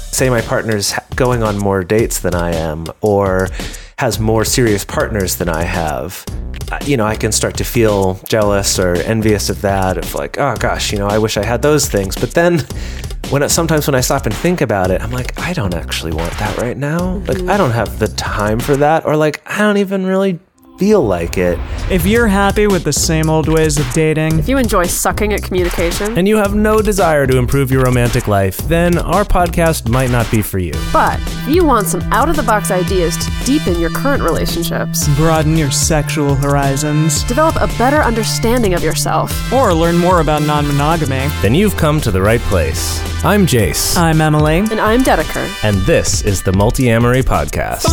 say my partner's going on more dates than I am, or has more serious partners than I have, I can start to feel jealous or envious of that, of like, oh gosh, I wish I had those things. But then sometimes when I stop and think about it, I'm like, I don't actually want that right now. Like, I don't have the time for that, or like, I don't even really feel like it. If you're happy with the same old ways of dating, if you enjoy sucking at communication, and you have no desire to improve your romantic life, then our podcast might not be for you. But if you want some out-of-the-box ideas to deepen your current relationships, broaden your sexual horizons, develop a better understanding of yourself, or learn more about non-monogamy, then you've come to the right place. I'm Jace. I'm Emily. And I'm Dedeker. And this is the Multi-Amory Podcast.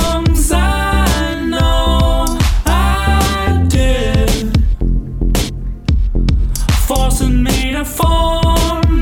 Forcing me to form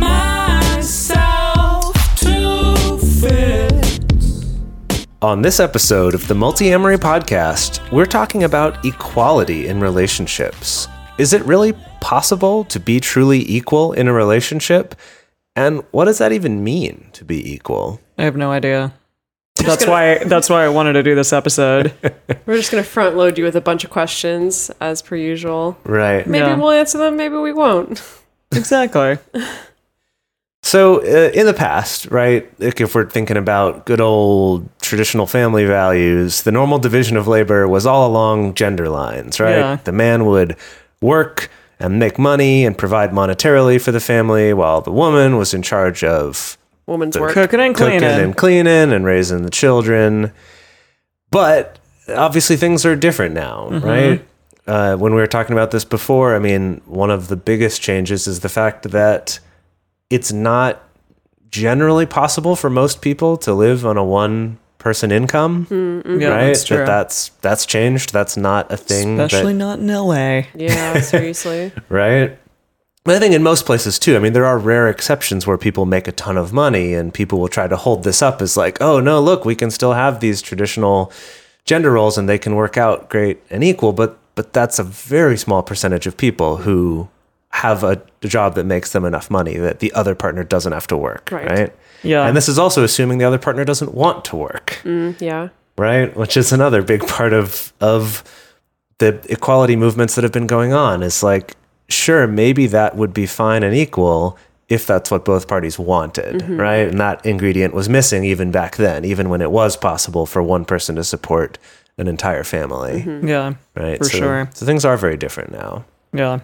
myself to fit. On this episode of the Multi-Amory Podcast, we're talking about equality in relationships. Is it really possible to be truly equal in a relationship? And what does that even mean, to be equal? I have no idea. That's why I wanted to do this episode. We're just going to front load you with a bunch of questions, as per usual. Right. Maybe we'll answer them, maybe we won't. Exactly. So in the past, right, like if we're thinking about good old traditional family values, the normal division of labor was all along gender lines, right? Yeah. The man would work and make money and provide monetarily for the family, while the woman was in charge of Woman's work. Cooking and cleaning and raising the children. But obviously things are different now, right? When we were talking about this before, I mean, one of the biggest changes is the fact that it's not generally possible for most people to live on a one-person income, Yeah, right? that's true. That's changed. That's not a thing. Especially not in LA. Yeah, seriously. Right? But I think in most places too, I mean, there are rare exceptions where people make a ton of money and people will try to hold this up as like, oh no, look, we can still have these traditional gender roles and they can work out great and equal. But that's a very small percentage of people who have a job that makes them enough money that the other partner doesn't have to work, right? Yeah. And this is also assuming the other partner doesn't want to work, Yeah. right? Which is another big part of the equality movements that have been going on. Is like, sure, maybe that would be fine and equal if that's what both parties wanted, right? And that ingredient was missing even back then, even when it was possible for one person to support an entire family, Yeah, right? for sure. So things are very different now. Yeah.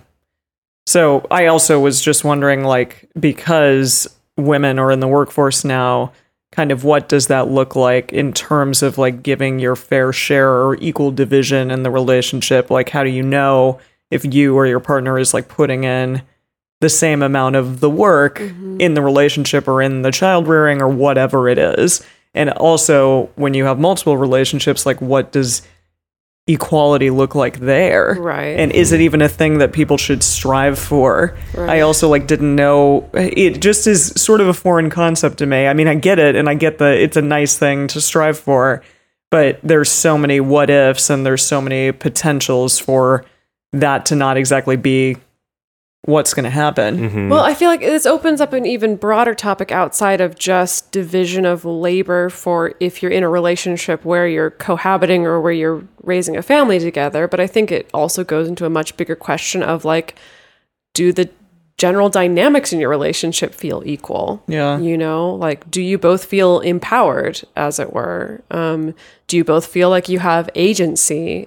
So I also was just wondering, like, because women are in the workforce now, kind of what does that look like in terms of like giving your fair share or equal division in the relationship? Like, how do you know if you or your partner is like putting in the same amount of the work in the relationship or in the child rearing or whatever it is? And also, when you have multiple relationships, like, what does equality look like there? Right. And is it even a thing that people should strive for? Right. I also like didn't know, it just is sort of a foreign concept to me. I mean, I get it, and I get it's a nice thing to strive for, but there's so many what ifs and there's so many potentials for that to not exactly be what's going to happen. Well, I feel like this opens up an even broader topic outside of just division of labor for if you're in a relationship where you're cohabiting or where you're raising a family together. But I think it also goes into a much bigger question of like, do the general dynamics in your relationship feel equal? Yeah. You know, like, do you both feel empowered, as it were? Do you both feel like you have agency?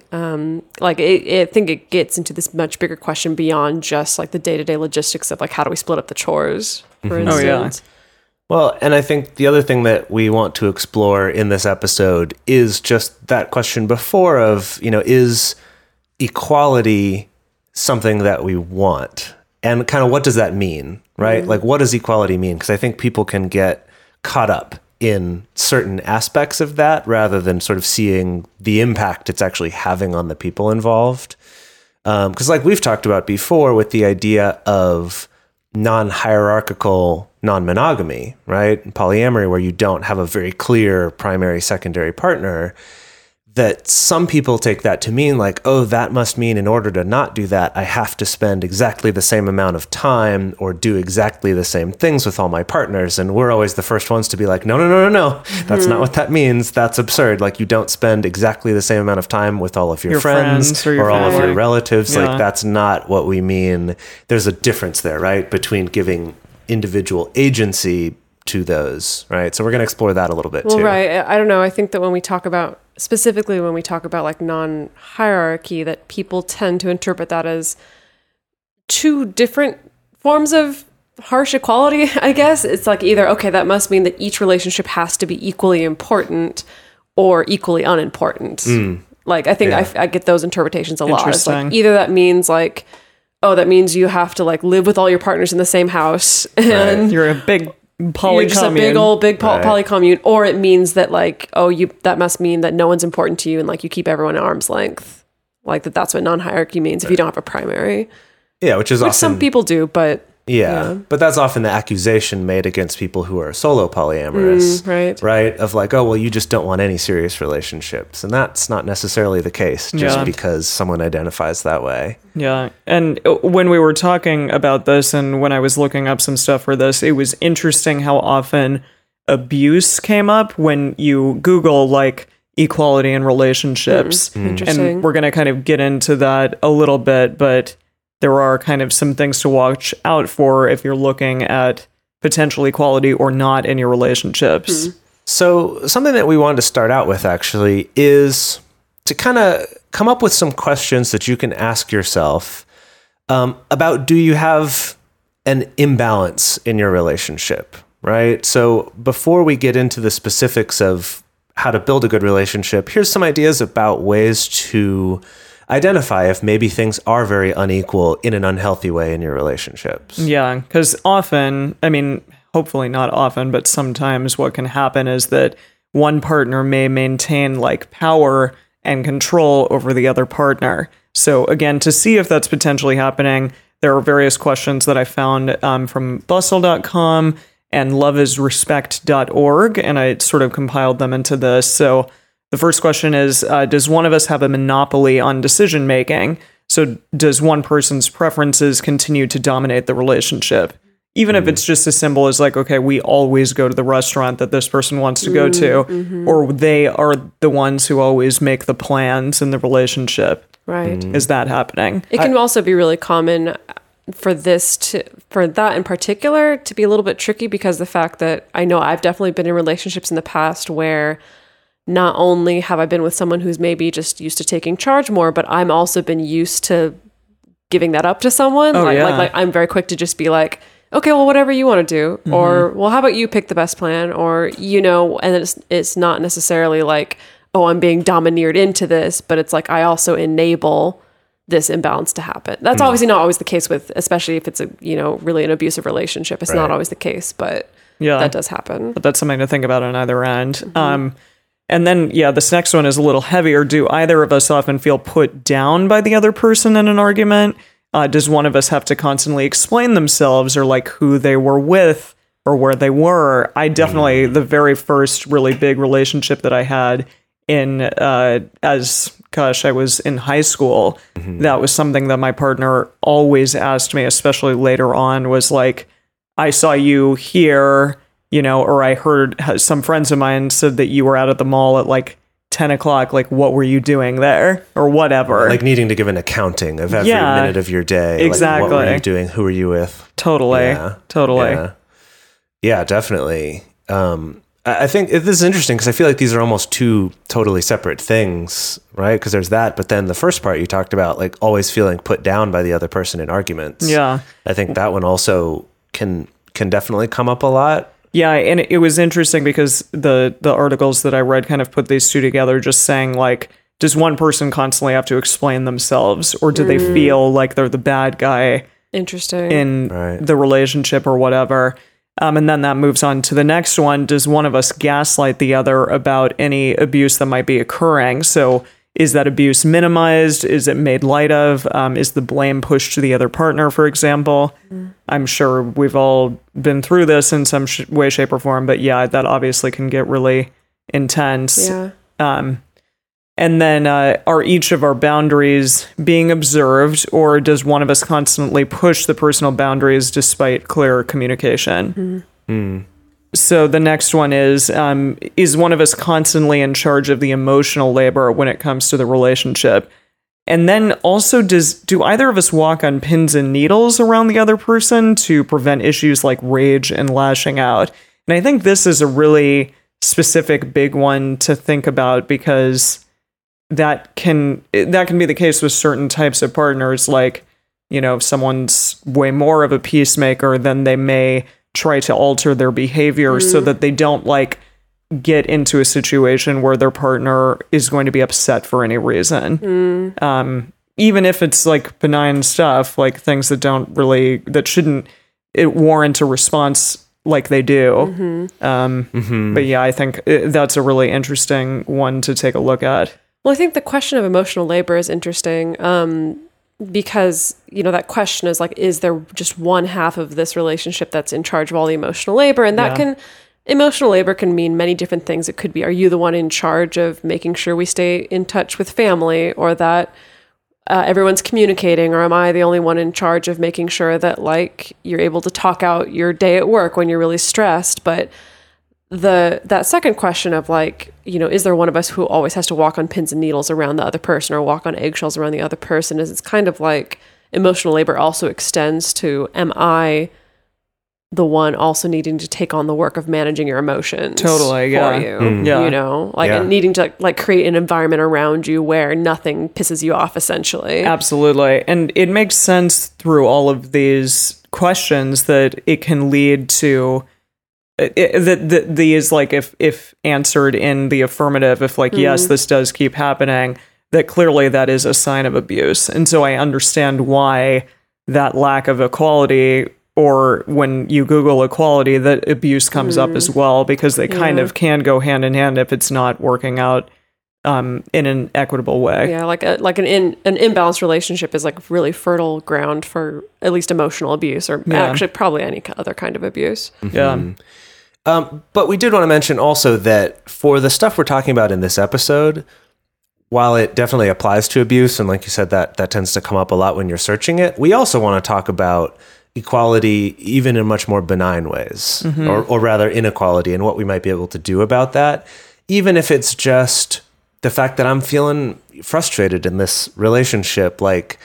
I think it gets into this much bigger question beyond just like the day-to-day logistics of like, how do we split up the chores, for instance? Oh, yeah. Well, and I think the other thing that we want to explore in this episode is just that question before of, is equality something that we want? And kind of what does that mean, right? Like, what does equality mean? Because I think people can get caught up in certain aspects of that rather than sort of seeing the impact it's actually having on the people involved. Because like we've talked about before with the idea of non-hierarchical non-monogamy, right? Polyamory, where you don't have a very clear primary, secondary partner, that some people take that to mean like, oh, that must mean in order to not do that, I have to spend exactly the same amount of time or do exactly the same things with all my partners. And we're always the first ones to be like, no. That's not what that means. That's absurd. Like, you don't spend exactly the same amount of time with all of your friends or all of your relatives. Yeah. Like, that's not what we mean. There's a difference there, right? Between giving individual agency to those, right? So we're going to explore that a little bit too. Right. I don't know. I think that when we talk about like non-hierarchy, that people tend to interpret that as two different forms of harsh equality, I guess. It's like either, okay, that must mean that each relationship has to be equally important or equally unimportant. Like, I think I get those interpretations a lot. It's like either that means like, oh, that means you have to like live with all your partners in the same house and You're a big polycommune. you're just a big polycommune, or it means that like, oh, that must mean that no one's important to you and like you keep everyone at arm's length. Like that's what non-hierarchy means if you don't have a primary. Yeah, which often, some people do, but but that's often the accusation made against people who are solo polyamorous, right? Of like, oh, well, you just don't want any serious relationships. And that's not necessarily the case just because someone identifies that way. Yeah. And when we were talking about this and when I was looking up some stuff for this, it was interesting how often abuse came up when you Google like equality in relationships. Interesting. And we're going to kind of get into that a little bit, but there are kind of some things to watch out for if you're looking at potential equality or not in your relationships. So something that we wanted to start out with actually is to kind of come up with some questions that you can ask yourself about, do you have an imbalance in your relationship, right? So before we get into the specifics of how to build a good relationship, here's some ideas about ways to identify if maybe things are very unequal in an unhealthy way in your relationships. Yeah, because often, I mean, hopefully not often, but sometimes what can happen is that one partner may maintain like power and control over the other partner. So again, to see if that's potentially happening, there are various questions that I found from bustle.com and loveisrespect.org, and I sort of compiled them into this. So the first question is, does one of us have a monopoly on decision making? So does one person's preferences continue to dominate the relationship? Even if it's just as simple as like, okay, we always go to the restaurant that this person wants to go to, or they are the ones who always make the plans in the relationship. Right. Is that happening? It can also be really common for that in particular to be a little bit tricky, because the fact that I know I've definitely been in relationships in the past where not only have I been with someone who's maybe just used to taking charge more, but I'm also been used to giving that up to someone. Like I'm very quick to just be like, okay, well, whatever you want to do, or well, how about you pick the best plan, or and it's not necessarily like, oh, I'm being domineered into this, but it's like I also enable this imbalance to happen. That's obviously not always the case with, especially if it's a really an abusive relationship. It's not always the case, but that does happen. But that's something to think about on either end. And then, this next one is a little heavier. Do either of us often feel put down by the other person in an argument? Does one of us have to constantly explain themselves or like who they were with or where they were? I definitely, the very first really big relationship that I had I was in high school, that was something that my partner always asked me, especially later on, was like, I saw you here, or I heard some friends of mine said that you were out at the mall at like 10 o'clock, like what were you doing there or whatever. Like needing to give an accounting of every minute of your day. Exactly. Like, what were you doing? Who were you with? Totally. Yeah, definitely. I think this is interesting because I feel like these are almost two totally separate things, right? Because there's that, but then the first part you talked about, like always feeling put down by the other person in arguments. Yeah. I think that one also can definitely come up a lot. Yeah, and it was interesting because the articles that I read kind of put these two together, just saying like, does one person constantly have to explain themselves, or do they feel like they're the bad guy in the relationship or whatever? And then that moves on to the next one. Does one of us gaslight the other about any abuse that might be occurring? So is that abuse minimized? Is it made light of? Is the blame pushed to the other partner, for example? I'm sure we've all been through this in some way, shape, or form. But yeah, that obviously can get really intense. Yeah. And then are each of our boundaries being observed, or does one of us constantly push the personal boundaries despite clear communication? So the next one is one of us constantly in charge of the emotional labor when it comes to the relationship? And then also, do either of us walk on pins and needles around the other person to prevent issues like rage and lashing out? And I think this is a really specific big one to think about, because that can be the case with certain types of partners. Like, if someone's way more of a peacemaker, then they may try to alter their behavior so that they don't like get into a situation where their partner is going to be upset for any reason. Even if it's like benign stuff, like things that shouldn't warrant a response like they do. But yeah, I think that's a really interesting one to take a look at. Well, I think the question of emotional labor is interesting because, that question is like, is there just one half of this relationship that's in charge of all the emotional labor? And that emotional labor can mean many different things. It could be, are you the one in charge of making sure we stay in touch with family, or that everyone's communicating, or am I the only one in charge of making sure that like you're able to talk out your day at work when you're really stressed? But that second question of like, is there one of us who always has to walk on pins and needles around the other person, or walk on eggshells around the other person, is it's kind of like emotional labor also extends to, am I the one also needing to take on the work of managing your emotions Totally, for you? And needing to like create an environment around you where nothing pisses you off, essentially. Absolutely. And it makes sense through all of these questions that it can lead to these, like, if answered in the affirmative, if like, yes, this does keep happening, that clearly that is a sign of abuse. And so I understand why that lack of equality, or when you Google equality, that abuse comes up as well, because they kind of can go hand in hand if it's not working out in an equitable way. Yeah, like an imbalanced relationship is like really fertile ground for at least emotional abuse, or actually probably any other kind of abuse. Yeah. But we did want to mention also that for the stuff we're talking about in this episode, while it definitely applies to abuse, and like you said, that tends to come up a lot when you're searching it, we also want to talk about equality even in much more benign ways, or rather inequality, and what we might be able to do about that, even if it's just the fact that I'm feeling frustrated in this relationship.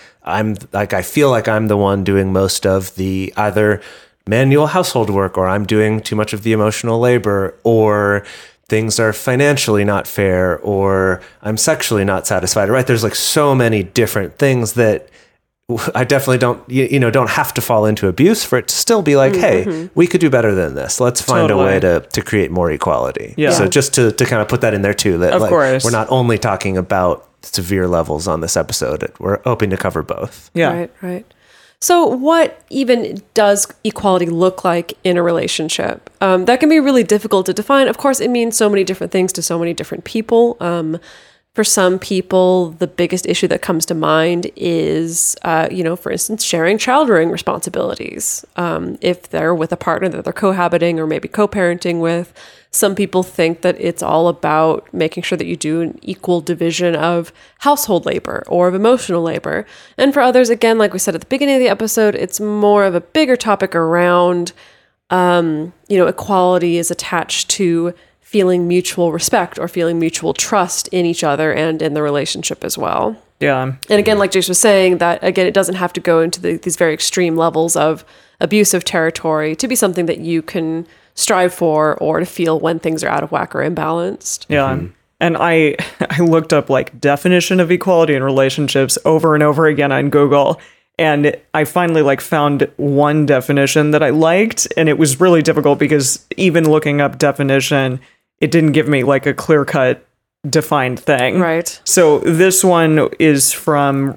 I feel like I'm the one doing most of the either manual household work, or I'm doing too much of the emotional labor, or things are financially not fair, or I'm sexually not satisfied, right? There's like so many different things that I definitely don't have to fall into abuse for it to still be like, hey, we could do better than this. Let's find a way to create more equality. Yeah. So just to kind of put that in there too, that of course we're not only talking about severe levels on this episode, we're hoping to cover both. Yeah. Right. So what even does equality look like in a relationship? That can be really difficult to define. Of course, it means so many different things to so many different people. For some people, the biggest issue that comes to mind is, for instance, sharing child-rearing responsibilities. If they're with a partner that they're cohabiting or maybe co-parenting with, some people think that it's all about making sure that you do an equal division of household labor or of emotional labor. And for others, again, like we said at the beginning of the episode, it's more of a bigger topic around, equality is attached to feeling mutual respect or feeling mutual trust in each other and in the relationship as well. Yeah. And again, like Jace was saying, that again, it doesn't have to go into these very extreme levels of abusive territory to be something that you can strive for or to feel when things are out of whack or imbalanced. Yeah. And I looked up like definition of equality in relationships over and over again on Google. And I finally found one definition that I liked, and it was really difficult because even looking up definition, it didn't give me like a clear-cut defined thing. Right. So this one is from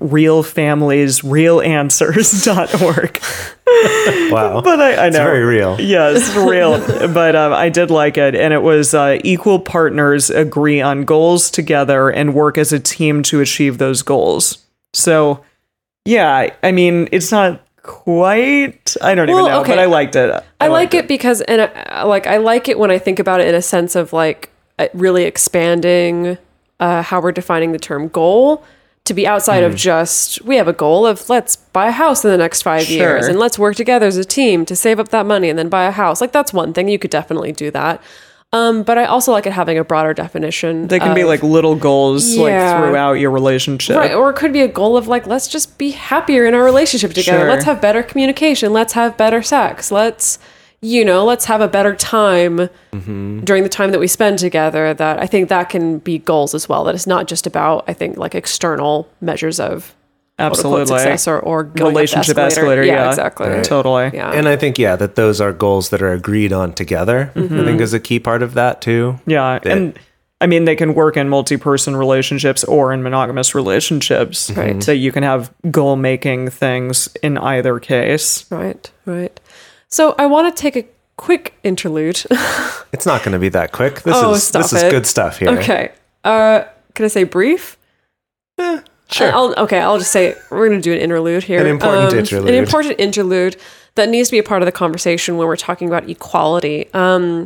realfamiliesrealanswers.org. Wow. But I know. It's very real. Yeah, it's real. But I did like it. And it was equal partners agree on goals together and work as a team to achieve those goals. So, yeah, I mean, it's not quite, I don't even know, but I liked it. I like it because, I like it when I think about it in a sense of like really expanding how we're defining the term goal to be outside of just, we have a goal of let's buy a house in the next 5 years and let's work together as a team to save up that money and then buy a house. Like that's one thing. You could definitely do that. But I also like it having a broader definition. They can be like little goals like throughout your relationship. Right. Or it could be a goal of like, let's just be happier in our relationship together. Sure. Let's have better communication. Let's have better sex. Let's have a better time during the time that we spend together. That I think that can be goals as well. That it's not just about, I think, like external measures of absolutely success or going relationship up the escalator. Yeah, exactly. Right. Totally. Yeah. And I think, that those are goals that are agreed on together. I think is a key part of that too. Yeah. And I mean, they can work in multi-person relationships or in monogamous relationships. Right. So you can have goal-making things in either case. Right. So I want to take a quick interlude. It's not going to be that quick. This stop is it. good stuff here. Okay. Can I say brief? Sure. I'll just say we're going to do an interlude here. An important interlude. An important interlude that needs to be a part of the conversation when we're talking about equality. And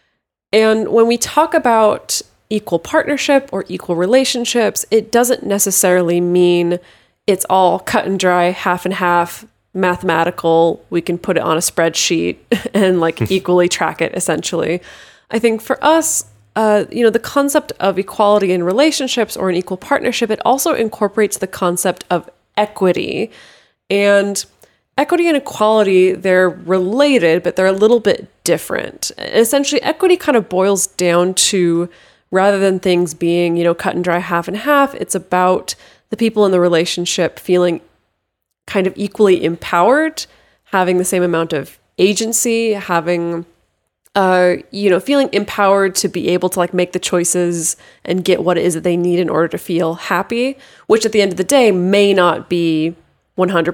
when we talk about equal partnership or equal relationships, it doesn't necessarily mean it's all cut and dry, half and half, mathematical. We can put it on a spreadsheet and like equally track it, essentially. I think for us, the concept of equality in relationships or an equal partnership, it also incorporates the concept of equity. And equity and equality, they're related, but they're a little bit different. Essentially, equity kind of boils down to, rather than things being, cut and dry, half and half, it's about the people in the relationship feeling kind of equally empowered, having the same amount of agency, having feeling empowered to be able to like make the choices and get what it is that they need in order to feel happy, which at the end of the day may not be 100%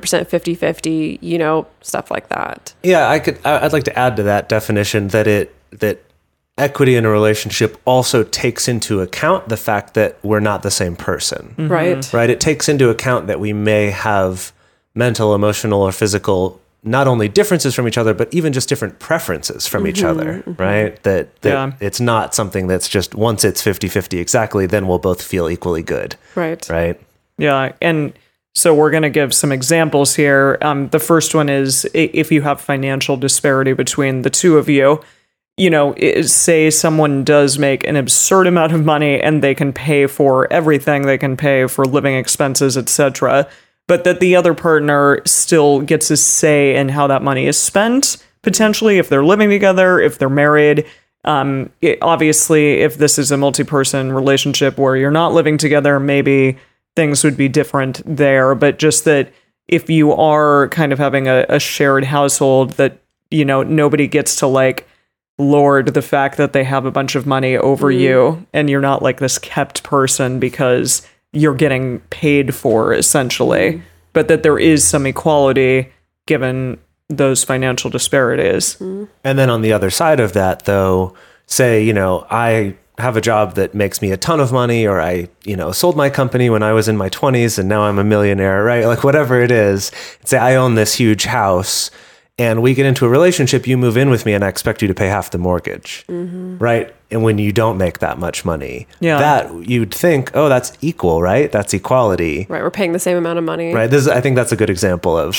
50-50, stuff like that. Yeah, I'd like to add to that definition that equity in a relationship also takes into account the fact that we're not the same person. Right. Right? It takes into account that we may have mental, emotional, or physical not only differences from each other, but even just different preferences from each other, right? That it's not something that's just once it's 50-50 exactly, then we'll both feel equally good. Right. Yeah. And so we're going to give some examples here. The first one is if you have financial disparity between the two of you, say someone does make an absurd amount of money and they can pay for everything, they can pay for living expenses, etc., but that the other partner still gets a say in how that money is spent, potentially if they're living together, if they're married. Obviously, if this is a multi-person relationship where you're not living together, maybe things would be different there. But just that if you are kind of having a shared household, that, nobody gets to like lord the fact that they have a bunch of money over you, and you're not like this kept person because you're getting paid for, essentially, but that there is some equality given those financial disparities. And then on the other side of that, though, say, I have a job that makes me a ton of money, or I, sold my company when I was in my 20s and now I'm a millionaire, right? Like whatever it is, say I own this huge house and we get into a relationship, you move in with me and I expect you to pay half the mortgage, right? And when you don't make that much money, that you'd think, oh, that's equal, right? That's equality. Right, we're paying the same amount of money. Right, I think that's a good example of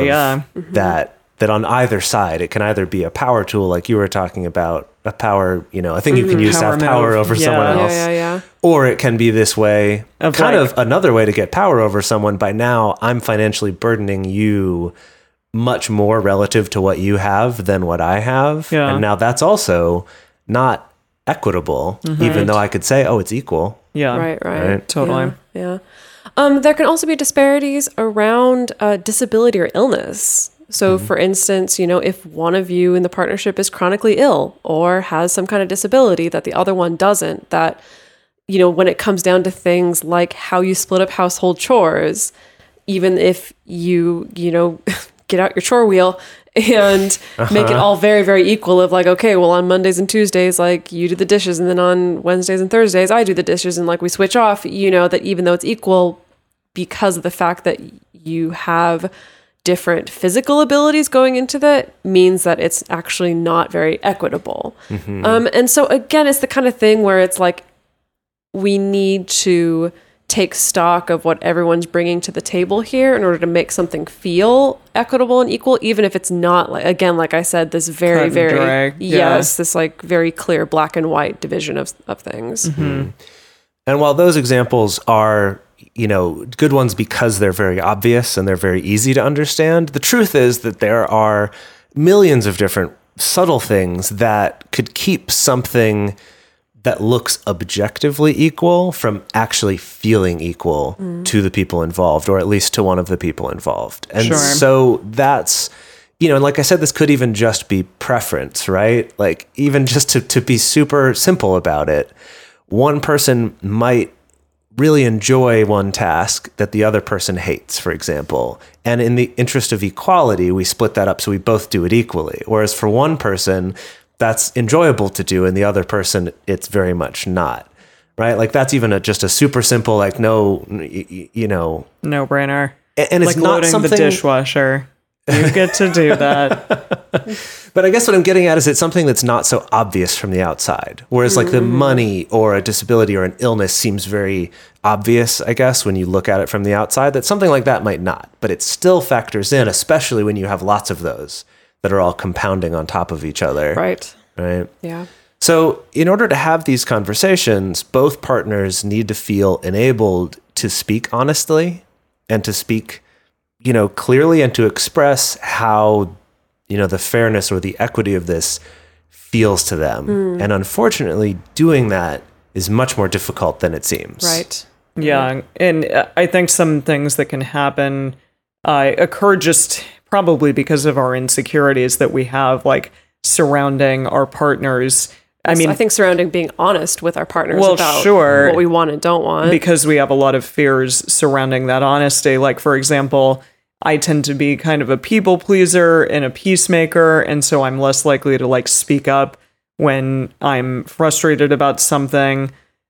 that on either side, it can either be a power tool like you were talking about, a power, a thing you can use to have power over someone else. Or it can be this way, of another way to get power over someone. By now, I'm financially burdening you much more relative to what you have than what I have. Yeah. And now that's also not equitable, even though I could say, oh, it's equal. Yeah. Right. Totally. Yeah. There can also be disparities around disability or illness. So for instance, if one of you in the partnership is chronically ill or has some kind of disability that the other one doesn't, that, when it comes down to things like how you split up household chores, even if you get out your chore wheel and make it all very, very equal of like, okay, well, on Mondays and Tuesdays, like you do the dishes, and then on Wednesdays and Thursdays, I do the dishes, and like we switch off, that even though it's equal, because of the fact that you have different physical abilities going into that, means that it's actually not very equitable. And so again, it's the kind of thing where it's like, we need to take stock of what everyone's bringing to the table here in order to make something feel equitable and equal, even if it's not, like, again, like I said, this very, Cut and dry. yes, this like very clear black and white division of things. And while those examples are, you know, good ones because they're very obvious and they're very easy to understand, the truth is that there are millions of different subtle things that could keep something that looks objectively equal from actually feeling equal to the people involved, or at least to one of the people involved. And Sure. so that's, you know, and like I said, this could even just be preference, right? Like, even just to be super simple about it, one person might really enjoy one task that the other person hates, for example. And in the interest of equality, we split that up so we both do it equally. Whereas for one person, that's enjoyable to do, and the other person, it's very much not, right? Like, that's even just a super simple, like, no, you know. No brainer. And it's Like not loading something, the dishwasher. You get to do that. but I guess what I'm getting at is it's something that's not so obvious from the outside. Whereas like the money or a disability or an illness seems very obvious, I guess, when you look at it from the outside, that something like that might not, but it still factors in, especially when you have lots of those that are all compounding on top of each other. Right. Right. Yeah. So in order to have these conversations, both partners need to feel enabled to speak honestly and to speak, you know, clearly, and to express how, you know, the fairness or the equity of this feels to them. And unfortunately, doing that is much more difficult than it seems. Right. Yeah, and I think some things that can happen occur just probably because of our insecurities that we have, like, surrounding our partners. I mean, I think surrounding being honest with our partners Well, about sure. what we want and don't want. because we have a lot of fears surrounding that honesty. Like, for example, I tend to be kind of a people pleaser and a peacemaker, and so I'm less likely to, like, speak up when I'm frustrated about something,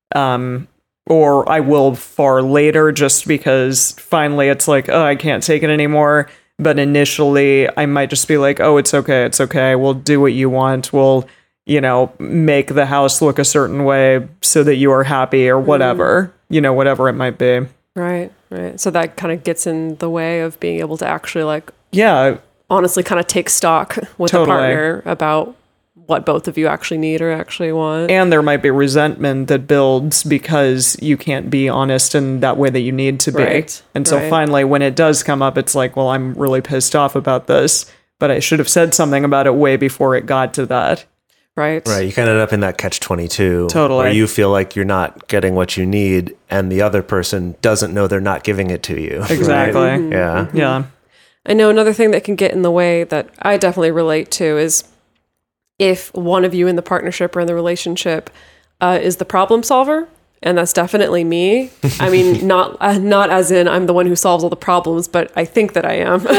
or I will far later, just because finally it's like, oh, I can't take it anymore. But initially, I might just be like, oh, it's okay, we'll do what you want, we'll, you know, make the house look a certain way so that you are happy, or whatever, you know, whatever it might be. Right. So that kind of gets in the way of being able to actually, like, Yeah, honestly kind of take stock with a Totally. partner about what both of you actually need or actually want. and there might be resentment that builds because you can't be honest in that way that you need to be. Right, And so right. finally, when it does come up, it's like, well, I'm really pissed off about this, but I should have said something about it way before it got to that. Right. Right. You kind of end up in that catch-22. Totally. Where you feel like you're not getting what you need, and the other person doesn't know they're not giving it to you. Exactly. Right? Yeah. Yeah. I know another thing that can get in the way that I definitely relate to is if one of you in the partnership or in the relationship is the problem solver, and that's definitely me. I mean, not as in I'm the one who solves all the problems, but I think that I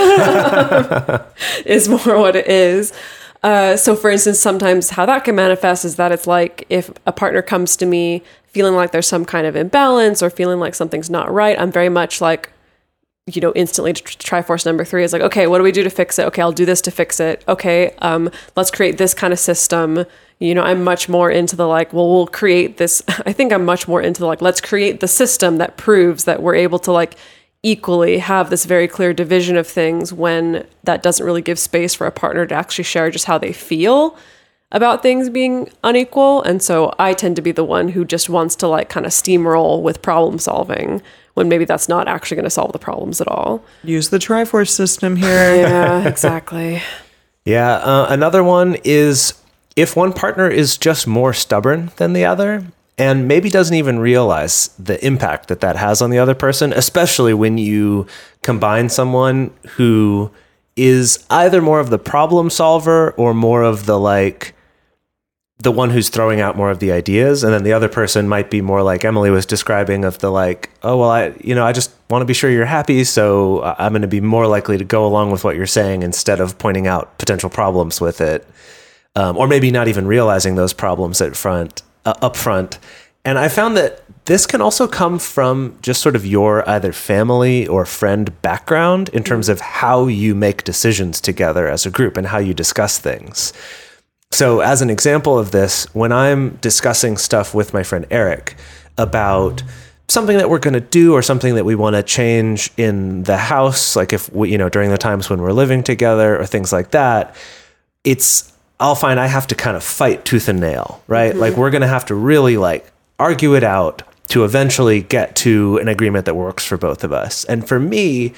am, is more what it is. So for instance, sometimes how that can manifest is that it's like if a partner comes to me feeling like there's some kind of imbalance or feeling like something's not right, I'm very much like, you know, instantly Triforce number 3 is like, okay, what do we do to fix it? Okay, I'll do this to fix it. Okay, let's create this kind of system. You know, I'm much more into the like, well, we'll create this. I think I'm much more into the like, let's create the system that proves that we're able to like equally have this very clear division of things, when that doesn't really give space for a partner to actually share just how they feel about things being unequal. And so I tend to be the one who just wants to like kind of steamroll with problem solving, when maybe that's not actually going to solve the problems at all. Use the Triforce system here. Yeah, exactly. Yeah. Another one is if one partner is just more stubborn than the other, and maybe doesn't even realize the impact that that has on the other person, especially when you combine someone who is either more of the problem solver or more of the like the one who's throwing out more of the ideas, and then the other person might be more like Emily was describing, of the like, oh well, I just want to be sure you're happy, so I'm going to be more likely to go along with what you're saying instead of pointing out potential problems with it, or maybe not even realizing those problems up front. And I found that this can also come from just sort of your either family or friend background in terms of how you make decisions together as a group and how you discuss things. So as an example of this, when I'm discussing stuff with my friend Eric, about something that we're going to do or something that we want to change in the house, like if we, during the times when we're living together or things like that, I'll find I have to kind of fight tooth and nail, right? Like we're going to have to really like argue it out to eventually get to an agreement that works for both of us. And for me,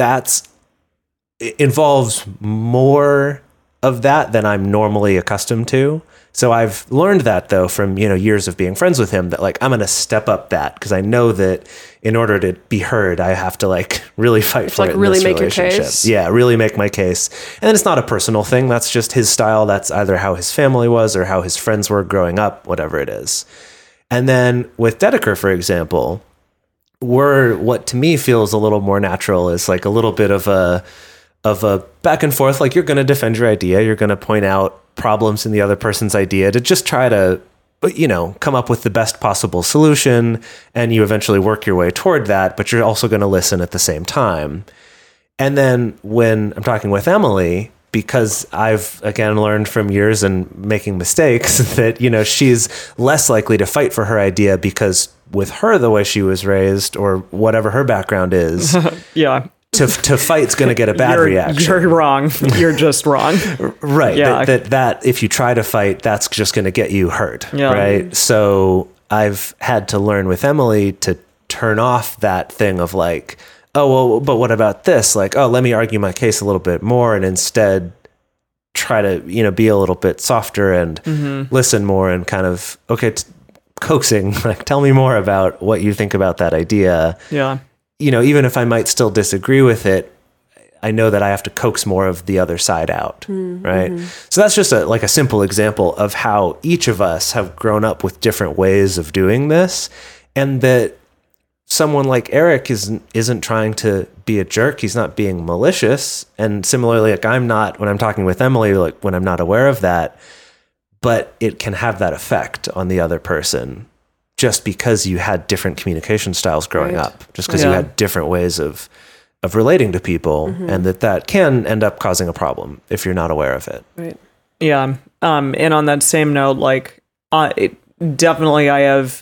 it involves more of that than I'm normally accustomed to. So I've learned that though from, years of being friends with him, that like I'm going to step up that because I know that in order to be heard, I have to like really fight for it in really this make your relationship. case. Yeah, really make my case. And then it's not a personal thing. That's just his style. That's either how his family was or how his friends were growing up, whatever it is. And then with Dedeker, for example, what to me feels a little more natural is like a little bit of a back and forth. Like you're going to defend your idea. You're going to point out problems in the other person's idea to just try to, come up with the best possible solution. And you eventually work your way toward that, but you're also going to listen at the same time. And then when I'm talking with Emily, because I've, again, learned from years and making mistakes that, she's less likely to fight for her idea because with her, the way she was raised or whatever her background is, Yeah. to fight's going to get a bad reaction. You're wrong. You're just wrong. Right. Yeah. That if you try to fight, that's just going to get you hurt. Yeah. Right. So I've had to learn with Emily to turn off that thing of like, oh, well, but what about this? Like, oh, let me argue my case a little bit more and instead try to, be a little bit softer and listen more and kind of, okay, coaxing, like, tell me more about what you think about that idea. Yeah. Even if I might still disagree with it, I know that I have to coax more of the other side out. Right. So that's just a simple example of how each of us have grown up with different ways of doing this, and that someone like Eric isn't trying to be a jerk. He's not being malicious. And similarly, like I'm not, when I'm talking with Emily, like when I'm not aware of that, but it can have that effect on the other person just because you had different communication styles growing up, just because you had different ways of relating to people, and that can end up causing a problem if you're not aware of it. Right. Yeah. And on that same note, like, definitely I have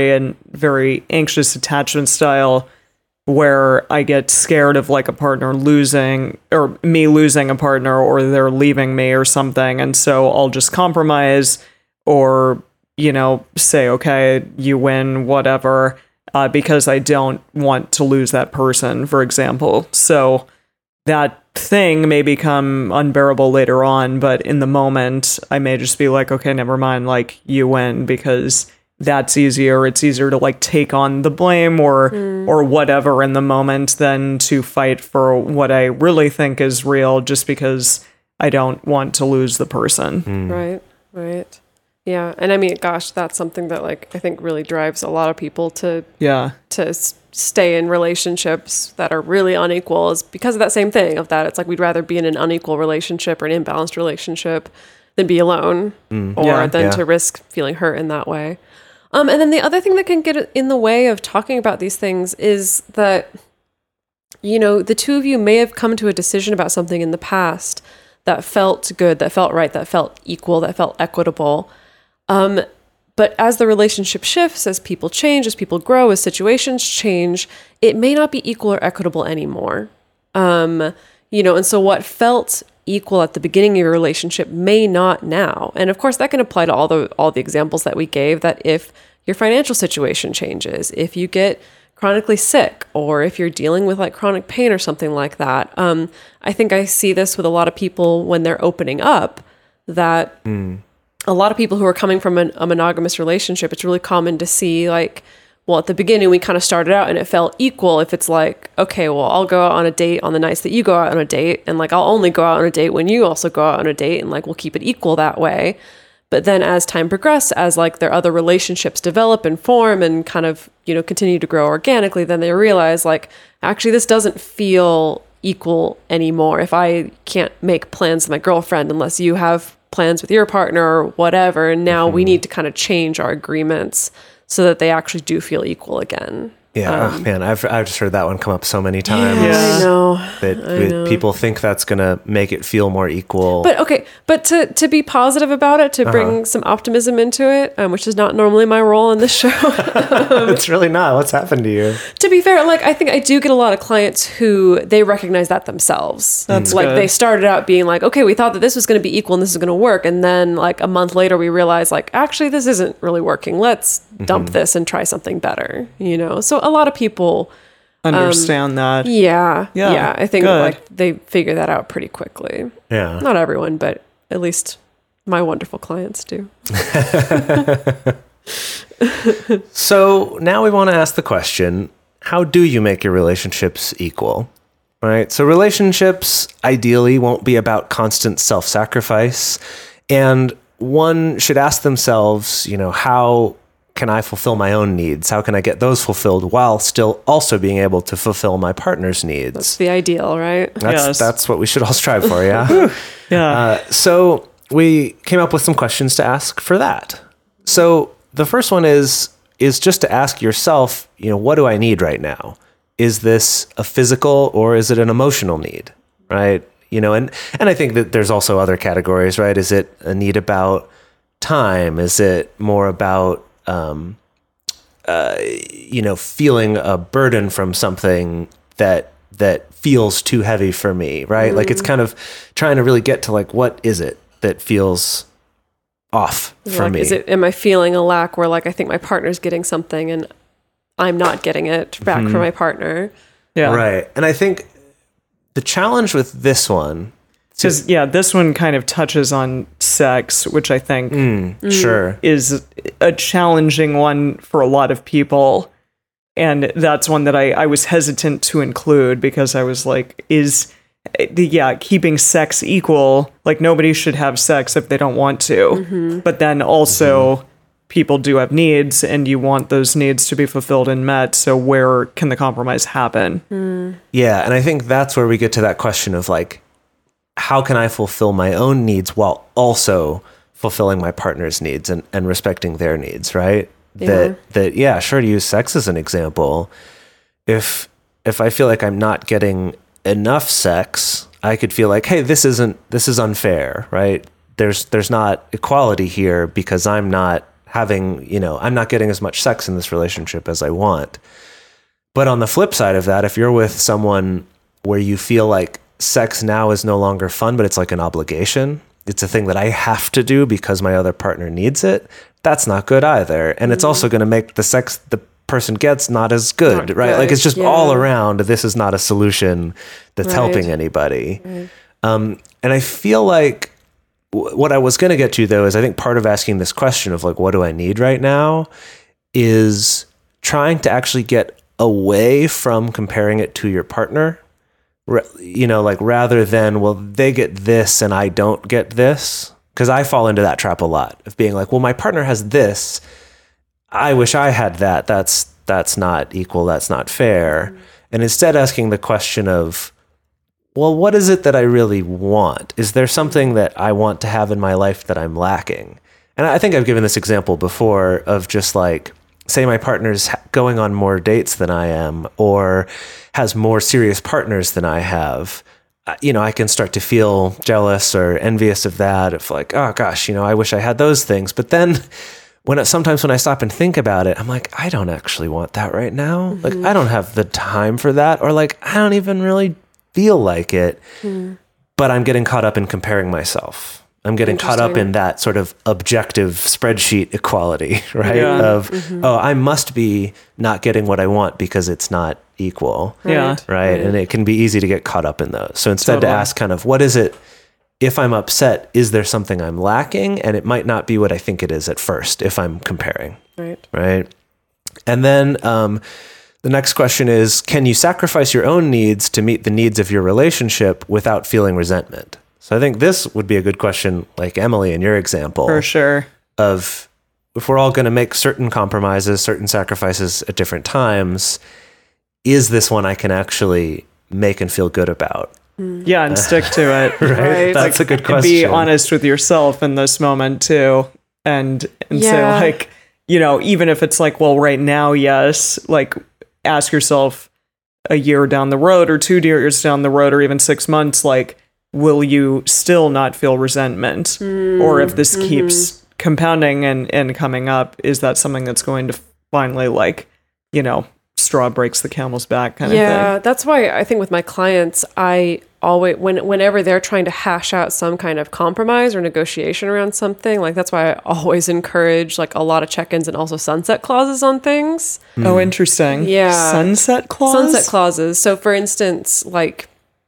very anxious attachment style where I get scared of like a partner losing or me losing a partner or they're leaving me or something. And so I'll just compromise or, say, okay, you win, whatever, because I don't want to lose that person, for example. So that thing may become unbearable later on, but in the moment, I may just be like, okay, never mind, like, you win, because that's easier. It's easier to, like, take on the blame or whatever in the moment than to fight for what I really think is real just because I don't want to lose the person. Right. Yeah. And I mean, gosh, that's something that, like, I think really drives a lot of people to stay in relationships that are really unequal, is because of that same thing of that. It's like we'd rather be in an unequal relationship or an imbalanced relationship than be alone to risk feeling hurt in that way. And then the other thing that can get in the way of talking about these things is that, the two of you may have come to a decision about something in the past that felt good, that felt right, that felt equal, that felt equitable. But as the relationship shifts, as people change, as people grow, as situations change, it may not be equal or equitable anymore. And so what felt equal at the beginning of your relationship may not now. And of course, that can apply to all the examples that we gave, that if your financial situation changes, if you get chronically sick, or if you're dealing with like chronic pain or something like that. I think I see this with a lot of people when they're opening up, that a lot of people who are coming from a monogamous relationship, it's really common to see like, well, at the beginning, we kind of started out and it felt equal. If it's like, okay, well, I'll go out on a date on the nights that you go out on a date. And like, I'll only go out on a date when you also go out on a date. And like, we'll keep it equal that way. But then as time progresses, as like their other relationships develop and form and kind of, continue to grow organically, then they realize like, actually, this doesn't feel equal anymore. If I can't make plans with my girlfriend unless you have plans with your partner or whatever. And now we need to kind of change our agreements so that they actually do feel equal again. Yeah, oh, man, I've just heard that one come up so many times. Yeah. I know. That people think that's going to make it feel more equal. But to be positive about it, to bring some optimism into it, which is not normally my role in this show. It's really not. What's happened to you? To be fair, like I think I do get a lot of clients who they recognize that themselves. That's like good. they started out being like, okay, we thought that this was going to be equal and this is going to work, and then like a month later we realized like actually this isn't really working. Let's dump this and try something better. So a lot of people Understand that. Yeah. I think good. like they figure that out pretty quickly. Yeah. Not everyone, but at least my wonderful clients do. So now we want to ask the question, how do you make your relationships equal? Right? So relationships ideally won't be about constant self-sacrifice. And one should ask themselves, how can I fulfill my own needs? How can I get those fulfilled while still also being able to fulfill my partner's needs? That's the ideal, right? That's what we should all strive for, yeah? Yeah. So we came up with some questions to ask for that. So the first one is just to ask yourself, what do I need right now? Is this a physical or is it an emotional need, right? And I think that there's also other categories, right? Is it a need about time? Is it more about, feeling a burden from something that feels too heavy for me, right? Like it's kind of trying to really get to like, what is it that feels off for like, me? am I feeling a lack where like I think my partner's getting something and I'm not getting it back from my partner? Yeah. Right. And I think the challenge with this one, Because, this one kind of touches on sex, which I think sure, is a challenging one for a lot of people. And that's one that I was hesitant to include because I was like, keeping sex equal, like nobody should have sex if they don't want to. But then also people do have needs and you want those needs to be fulfilled and met. So where can the compromise happen? Yeah. And I think that's where we get to that question of like, how can I fulfill my own needs while also fulfilling my partner's needs and respecting their needs, right? Yeah. Sure, to use sex as an example, if I feel like I'm not getting enough sex, I could feel like, hey, this is unfair, right? There's not equality here because I'm not having, I'm not getting as much sex in this relationship as I want. But on the flip side of that, if you're with someone where you feel like sex now is no longer fun, but it's like an obligation, it's a thing that I have to do because my other partner needs it, that's not good either. And it's also going to make the sex the person gets not as good, Not right? good, Like it's just yeah. all around, this is not a solution that's Right. helping anybody. And I feel like what I was going to get to though is I think part of asking this question of like, what do I need right now, is trying to actually get away from comparing it to your partner. Like rather than, well, they get this and I don't get this. Because I fall into that trap a lot of being like, well, my partner has this, I wish I had that. That's not equal. That's not fair. And instead asking the question of, well, what is it that I really want? Is there something that I want to have in my life that I'm lacking? And I think I've given this example before of just like, say my partner's going on more dates than I am, or has more serious partners than I have. I can start to feel jealous or envious of that. If like, oh gosh, I wish I had those things. But then sometimes when I stop and think about it, I'm like, I don't actually want that right now. Like, I don't have the time for that. Or like, I don't even really feel like it, but I'm getting caught up in comparing myself. I'm getting caught up in that sort of objective spreadsheet equality, right? Yeah. Of, I must be not getting what I want because it's not equal. Yeah. Right. And it can be easy to get caught up in those. So instead to ask kind of, what is it, if I'm upset, is there something I'm lacking? And it might not be what I think it is at first if I'm comparing. Right. Right. And then the next question is, can you sacrifice your own needs to meet the needs of your relationship without feeling resentment? So I think this would be a good question, like Emily in your example. For sure. Of if we're all going to make certain compromises, certain sacrifices at different times, is this one I can actually make and feel good about? Yeah, and stick to it. Right? That's a good And question. be honest with yourself in this moment too. And say Yeah. like, even if it's like, well, right now, yes, like ask yourself a year down the road or 2 years down the road or even 6 months, like, will you still not feel resentment? Or if this keeps compounding and coming up, is that something that's going to finally, like, you know, straw breaks the camel's back kind of thing? Yeah, that's why I think with my clients, I always, whenever they're trying to hash out some kind of compromise or negotiation around something, like that's why I always encourage like a lot of check-ins and also sunset clauses on things. Oh, interesting. Yeah. Sunset clause? Sunset clauses. So for instance, like,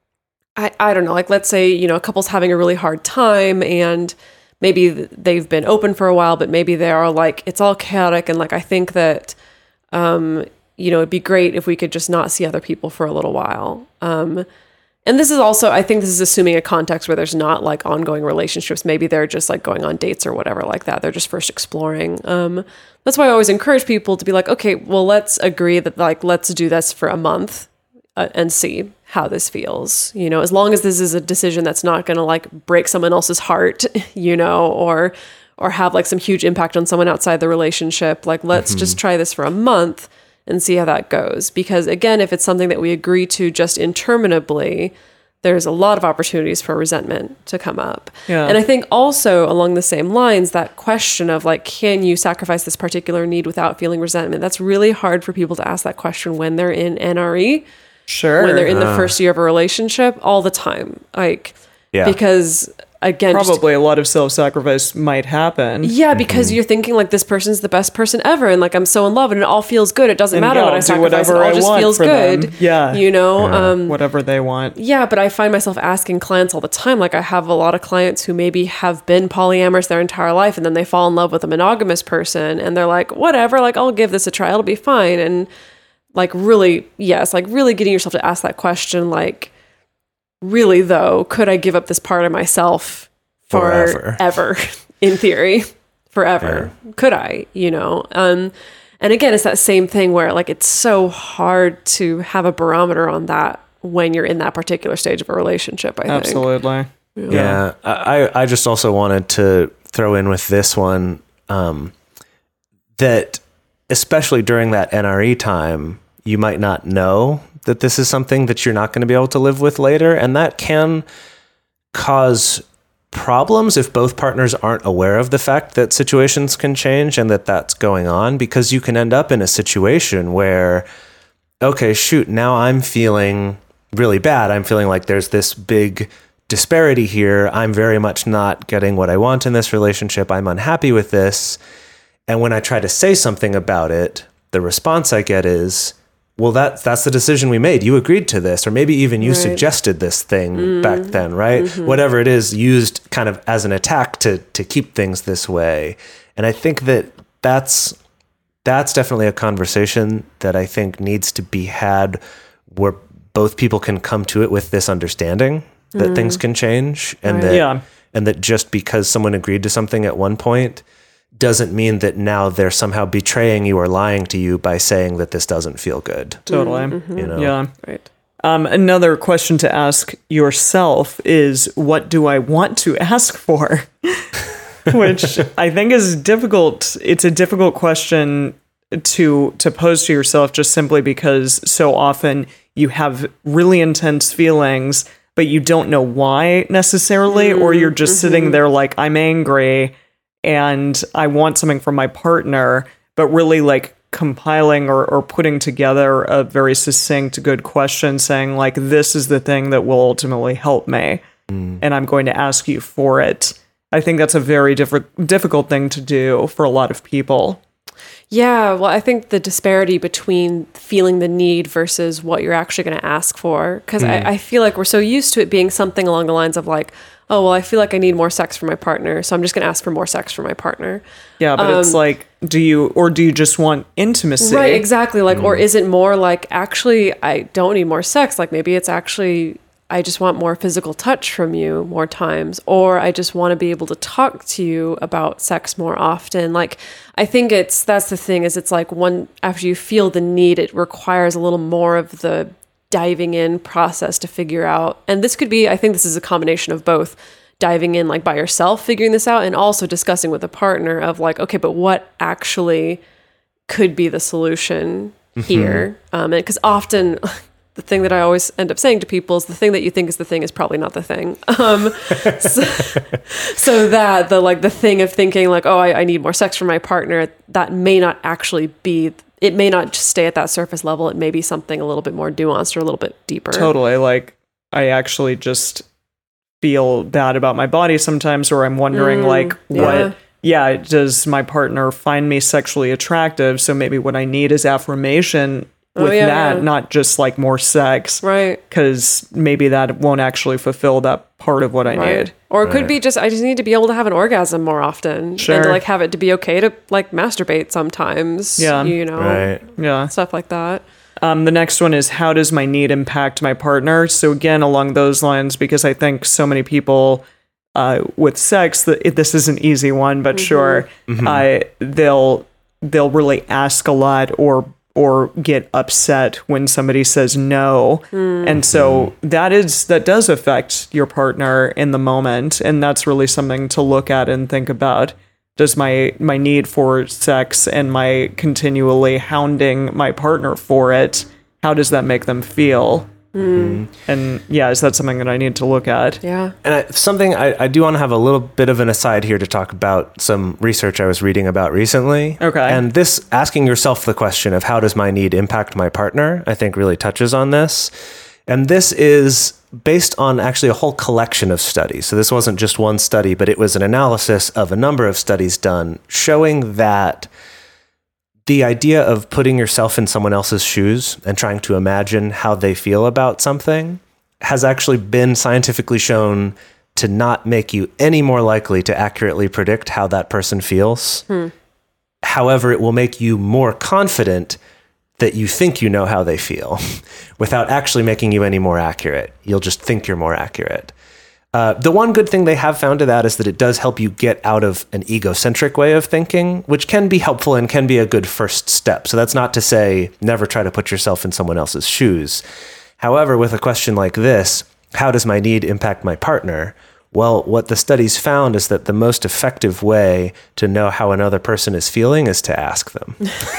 I don't know, like let's say, you know, a couple's having a really hard time and maybe they've been open for a while, but maybe they are like, it's all chaotic. And like, I think that, you know, it'd be great if we could just not see other people for a little while. And this is also, I think this is assuming a context where there's not like ongoing relationships. Maybe they're just like going on dates or whatever like that. They're just first exploring. That's why I always encourage people to be like, okay, well, let's agree that like, let's do this for a month and see how this feels, you know, as long as this is a decision that's not going to like break someone else's heart, you know, or have like some huge impact on someone outside the relationship. Like, let's just try this for a month and see how that goes. Because again, if it's something that we agree to just interminably, there's a lot of opportunities for resentment to come up. Yeah. And I think also along the same lines, that question of like, can you sacrifice this particular need without feeling resentment? That's really hard for people to ask that question when they're in NRE. Sure. When they're in the first year of a relationship, all the time. Like, because again, probably a lot of self-sacrifice might happen. Yeah, because you're thinking like this person's the best person ever, and like I'm so in love, and it all feels good. It doesn't matter what I sacrifice; it all just feels good. Them. Yeah, you know, whatever they want. Yeah, but I find myself asking clients all the time. Like I have a lot of clients who maybe have been polyamorous their entire life, and then they fall in love with a monogamous person, and they're like, whatever, like I'll give this a try; it'll be fine. And like really, yes, like really getting yourself to ask that question, like, really though, could I give up this part of myself forever? In theory, forever. Yeah. Could I, you know? And again, it's that same thing where like, it's so hard to have a barometer on that when you're in that particular stage of a relationship, I think. Absolutely. Yeah. I just also wanted to throw in with this one, that especially during that NRE time, you might not know that this is something that you're not going to be able to live with later. And that can cause problems if both partners aren't aware of the fact that situations can change and that that's going on, because you can end up in a situation where, okay, shoot, now I'm feeling really bad. I'm feeling like there's this big disparity here. I'm very much not getting what I want in this relationship. I'm unhappy with this. And when I try to say something about it, the response I get is, well, that's the decision we made. You agreed to this, or maybe even you suggested this thing back then, right? Whatever it is, used kind of as an attack to keep things this way. And I think that's definitely a conversation that I think needs to be had where both people can come to it with this understanding that things can change, and that just because someone agreed to something at one point doesn't mean that now they're somehow betraying you or lying to you by saying that this doesn't feel good. Totally. You know? Yeah. Right. Another question to ask yourself is, what do I want to ask for? Which I think is difficult. It's a difficult question to pose to yourself, just simply because so often you have really intense feelings, but you don't know why necessarily, or you're just sitting there like, I'm angry and I want something from my partner, but really like compiling or putting together a very succinct, good question saying like, this is the thing that will ultimately help me, and I'm going to ask you for it. I think that's a very difficult thing to do for a lot of people. Yeah, well, I think the disparity between feeling the need versus what you're actually going to ask for, because I feel like we're so used to it being something along the lines of like, oh, well, I feel like I need more sex from my partner, so I'm just going to ask for more sex from my partner. Yeah, but it's like, do you just want intimacy? Right, exactly. Like, or is it more like, actually, I don't need more sex. Like, maybe it's actually, I just want more physical touch from you more times, or I just want to be able to talk to you about sex more often. Like, I think that's the thing, is it's like after you feel the need, it requires a little more of the diving in process to figure out. And this could be, I think this is a combination of both diving in like by yourself, figuring this out, and also discussing with a partner of like, okay, but what actually could be the solution here. Because often the thing that I always end up saying to people is the thing that you think is the thing is probably not the thing. So that the thing of thinking like, oh, I need more sex from my partner, that may not actually be, it may not just stay at that surface level. It may be something a little bit more nuanced or a little bit deeper. Totally. Like, I actually just feel bad about my body sometimes, or I'm wondering does my partner find me sexually attractive? So maybe what I need is affirmation with not just like more sex. Right. Because maybe that won't actually fulfill that part of what I need. Or it could be just, I just need to be able to have an orgasm more often. Sure. And to like have it to be okay to like masturbate sometimes. Yeah. You know? Right. Yeah. Stuff like that. The next one is, how does my need impact my partner? So again, along those lines, because I think so many people with sex, this is an easy one, but sure, they'll really ask a lot or get upset when somebody says no. And so that does affect your partner in the moment. And that's really something to look at and think about. Does my need for sex and my continually hounding my partner for it, how does that make them feel? And is that something that I need to look at? Yeah. And I do want to have a little bit of an aside here to talk about some research I was reading about recently. Okay. And this, asking yourself the question of how does my need impact my partner, I think really touches on this. And this is based on actually a whole collection of studies. So this wasn't just one study, but it was an analysis of a number of studies done showing that the idea of putting yourself in someone else's shoes and trying to imagine how they feel about something has actually been scientifically shown to not make you any more likely to accurately predict how that person feels. However, it will make you more confident that you think you know how they feel without actually making you any more accurate. You'll just think you're more accurate. The one good thing they have found to that is that it does help you get out of an egocentric way of thinking, which can be helpful and can be a good first step. So that's not to say never try to put yourself in someone else's shoes. However, with a question like this, how does my need impact my partner? Well, what the studies found is that the most effective way to know how another person is feeling is to ask them.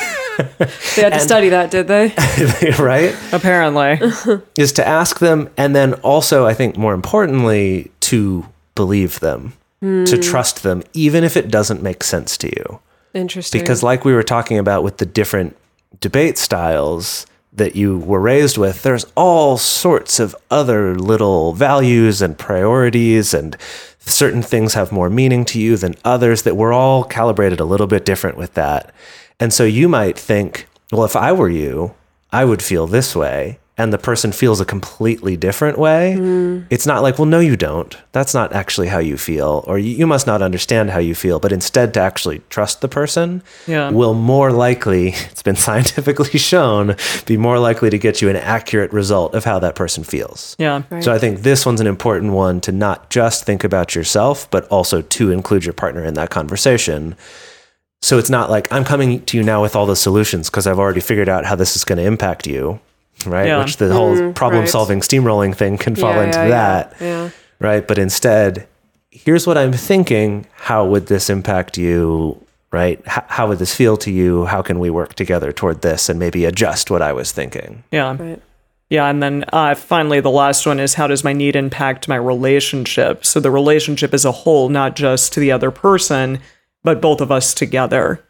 They had to study that, did they? Right? Apparently. Is to ask them, and then also, I think more importantly, to believe them, to trust them, even if it doesn't make sense to you. Interesting. Because like we were talking about with the different debate styles that you were raised with, there's all sorts of other little values and priorities, and certain things have more meaning to you than others, that we're all calibrated a little bit different with that. And so you might think, well, if I were you, I would feel this way. And the person feels a completely different way. It's not like, well, no, you don't. That's not actually how you feel. Or you must not understand how you feel. But instead, to actually trust the person will more likely, it's been scientifically shown, be more likely to get you an accurate result of how that person feels. Yeah. Right. So I think this one's an important one to not just think about yourself, but also to include your partner in that conversation. So it's not like, I'm coming to you now with all the solutions because I've already figured out how this is going to impact you, right? Yeah. Which the whole problem-solving steamrolling thing can fall into that, right? But instead, here's what I'm thinking. How would this impact you, right? How would this feel to you? How can we work together toward this and maybe adjust what I was thinking? Yeah. Right. Yeah, and then finally, the last one is, how does my need impact my relationship? So the relationship as a whole, not just to the other person, but both of us together.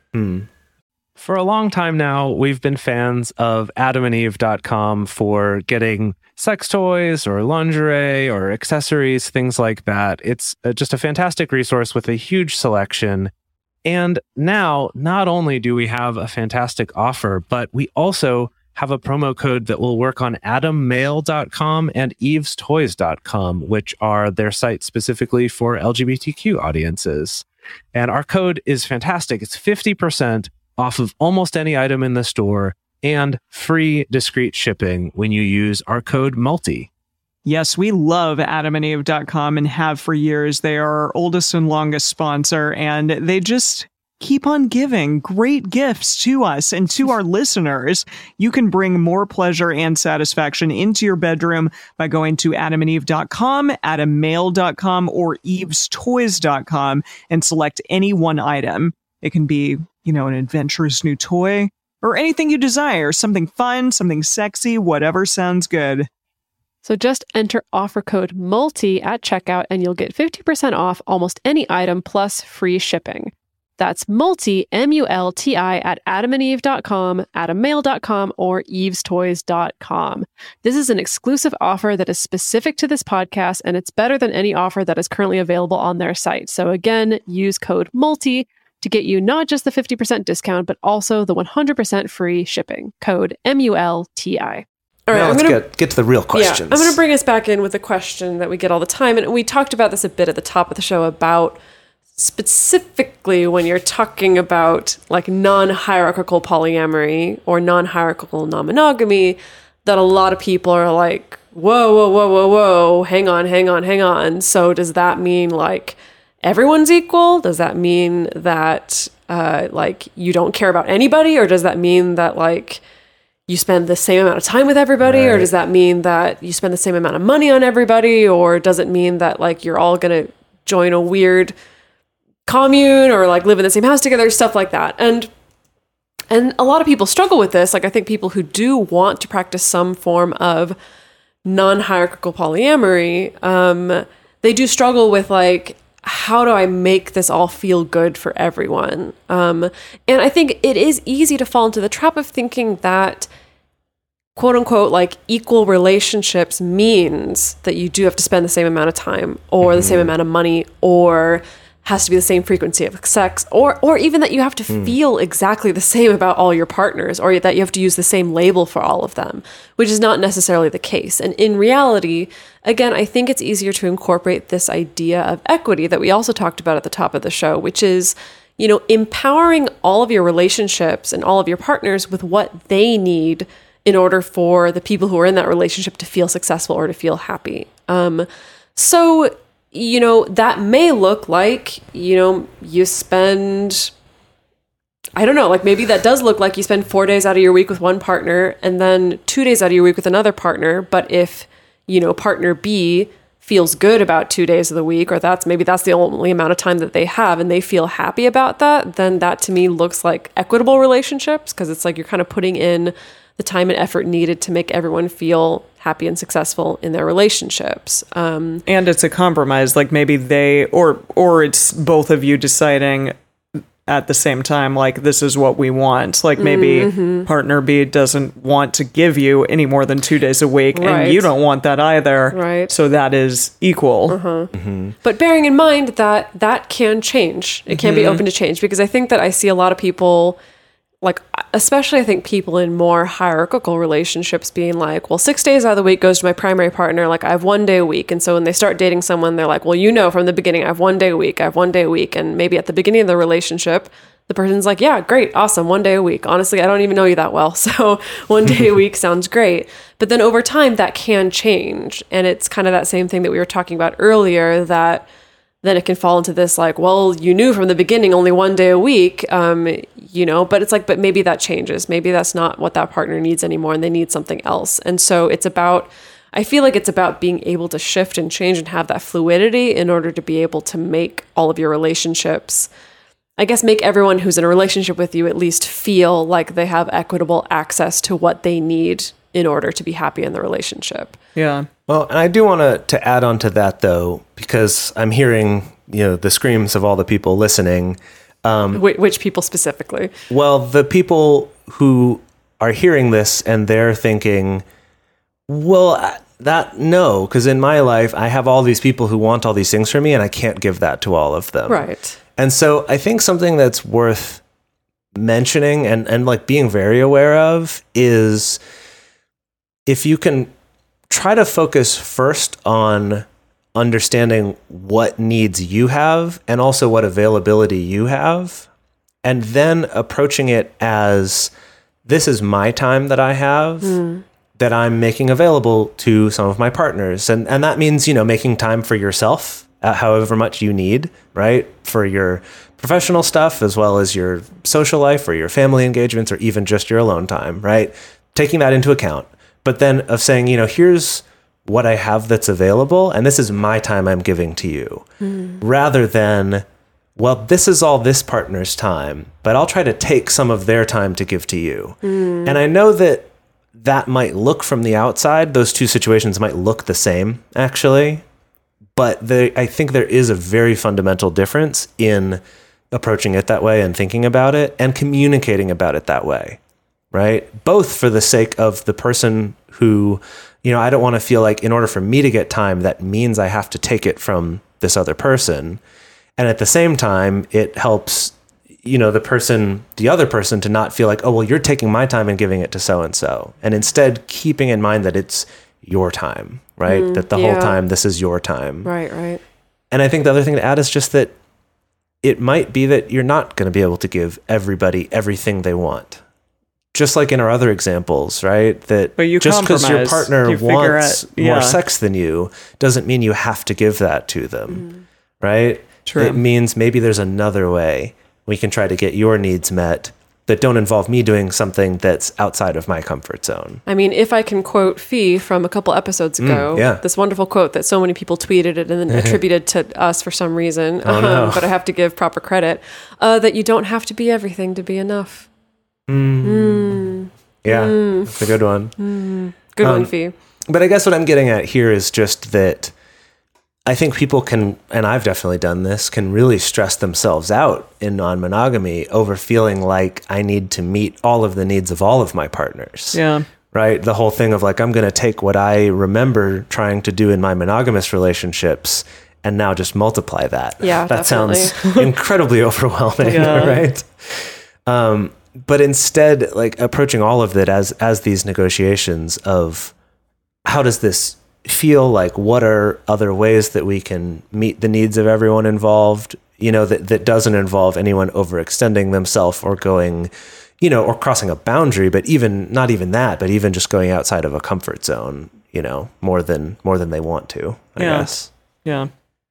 For a long time now, we've been fans of adamandeve.com for getting sex toys or lingerie or accessories, things like that. It's just a fantastic resource with a huge selection. And now, not only do we have a fantastic offer, but we also have a promo code that will work on adammail.com and evestoys.com, which are their sites specifically for LGBTQ audiences. And our code is fantastic. It's 50% off of almost any item in the store and free discreet shipping when you use our code MULTI. Yes, we love adamandeve.com and have for years. They are our oldest and longest sponsor, and they just keep on giving great gifts to us and to our listeners. You can bring more pleasure and satisfaction into your bedroom by going to adamandeve.com, adammail.com, or evestoys.com and select any one item. It can be, an adventurous new toy, or anything you desire, something fun, something sexy, whatever sounds good. So just enter offer code MULTI at checkout and you'll get 50% off almost any item plus free shipping. That's MULTI, M-U-L-T-I, at adamandeve.com, adammail.com, or evestoys.com. This is an exclusive offer that is specific to this podcast, and it's better than any offer that is currently available on their site. So again, use code MULTI to get you not just the 50% discount, but also the 100% free shipping. Code MULTI. All right, let's get to the real questions. Yeah, I'm going to bring us back in with a question that we get all the time. And we talked about this a bit at the top of the show about specifically when you're talking about like non-hierarchical polyamory or non-hierarchical non-monogamy, that a lot of people are like, whoa, hang on. So does that mean like everyone's equal? Does that mean that like you don't care about anybody? Or does that mean that like you spend the same amount of time with everybody? Right. Or does that mean that you spend the same amount of money on everybody? Or does it mean that like you're all going to join a weird commune or like live in the same house together, stuff like that? And a lot of people struggle with this. Like I think people who do want to practice some form of non-hierarchical polyamory, they do struggle with like, how do I make this all feel good for everyone? And I think it is easy to fall into the trap of thinking that quote unquote, like equal relationships means that you do have to spend the same amount of time or the same amount of money or has to be the same frequency of sex or even that you have to feel exactly the same about all your partners or that you have to use the same label for all of them, which is not necessarily the case. And in reality, again, I think it's easier to incorporate this idea of equity that we also talked about at the top of the show, which is, you know, empowering all of your relationships and all of your partners with what they need in order for the people who are in that relationship to feel successful or to feel happy. So, you know, that may look like, you know, you spend, I don't know, like maybe that does look like you spend 4 days out of your week with one partner and then 2 days out of your week with another partner. But if, you know, partner B feels good about 2 days of the week, or maybe that's the only amount of time that they have and they feel happy about that, then that to me looks like equitable relationships, because it's like you're kind of putting in the time and effort needed to make everyone feel happy and successful in their relationships. And it's a compromise, like maybe they, or it's both of you deciding at the same time, like, this is what we want. Like maybe partner B doesn't want to give you any more than 2 days a week, Right. and you don't want that either. Right. So that is equal. But bearing in mind that that can change. It can be open to change, because I think that I see a lot of people, like, especially I think people in more hierarchical relationships being like, well, 6 days out of the week goes to my primary partner. Like I have 1 day a week. And so when they start dating someone, they're like, well, you know, from the beginning, I have 1 day a week. And maybe at the beginning of the relationship, the person's like, yeah, great. Awesome. 1 day a week. Honestly, I don't even know you that well. So 1 day a week sounds great. But then over time that can change. And it's kind of that same thing that we were talking about earlier, that then it can fall into this like, well, you knew from the beginning only 1 day a week, you know, but it's like, but maybe that changes. Maybe that's not what that partner needs anymore and they need something else. And so it's about, I feel like it's about being able to shift and change and have that fluidity in order to be able to make all of your relationships, I guess, make everyone who's in a relationship with you at least feel like they have equitable access to what they need in order to be happy in the relationship. Yeah. Well, and I do want to add on to that, though, because I'm hearing, you know, the screams of all the people listening. Which people specifically? Well, the people who are hearing this and they're thinking, well, no, because in my life, I have all these people who want all these things from me and I can't give that to all of them. Right. And so I think something that's worth mentioning and like being very aware of is if you can try to focus first on understanding what needs you have and also what availability you have, and then approaching it as, this is my time that I have that I'm making available to some of my partners. And that means, you know, making time for yourself, however much you need, right? For your professional stuff, as well as your social life or your family engagements, or even just your alone time, right? Taking that into account. But then of saying, you know, here's what I have that's available, and this is my time I'm giving to you, rather than, well, this is all this partner's time, but I'll try to take some of their time to give to you. And I know that might look from the outside, those two situations might look the same, actually. But I think there is a very fundamental difference in approaching it that way and thinking about it and communicating about it that way, right? Both for the sake of the person who, I don't want to feel like in order for me to get time, that means I have to take it from this other person. And at the same time, it helps, the other person to not feel like, oh, well, you're taking my time and giving it to so-and-so. And instead keeping in mind that it's your time, right? That the whole time, this is your time. Right. And I think the other thing to add is just that it might be that you're not going to be able to give everybody everything they want. Just like in our other examples, right? That but you just because your partner wants more yeah. sex than you doesn't mean you have to give that to them, right? True. It means maybe there's another way we can try to get your needs met that don't involve me doing something that's outside of my comfort zone. I mean, if I can quote Fee from a couple episodes ago, this wonderful quote that so many people tweeted it and then attributed to us for some reason, but I have to give proper credit, that you don't have to be everything to be enough. Yeah, that's a good one. Good one, Fee. But I guess what I'm getting at here is just that I think people can, and I've definitely done this, can really stress themselves out in non-monogamy over feeling like I need to meet all of the needs of all of my partners. Yeah. Right? The whole thing of like, I'm going to take what I remember trying to do in my monogamous relationships and now just multiply that. Yeah, that definitely. sounds incredibly overwhelming, right? But instead, like approaching all of it as these negotiations of how does this feel like, what are other ways that we can meet the needs of everyone involved, that doesn't involve anyone overextending themselves or going, or crossing a boundary, but not even that, but even just going outside of a comfort zone, more than they want to, I guess. Yeah.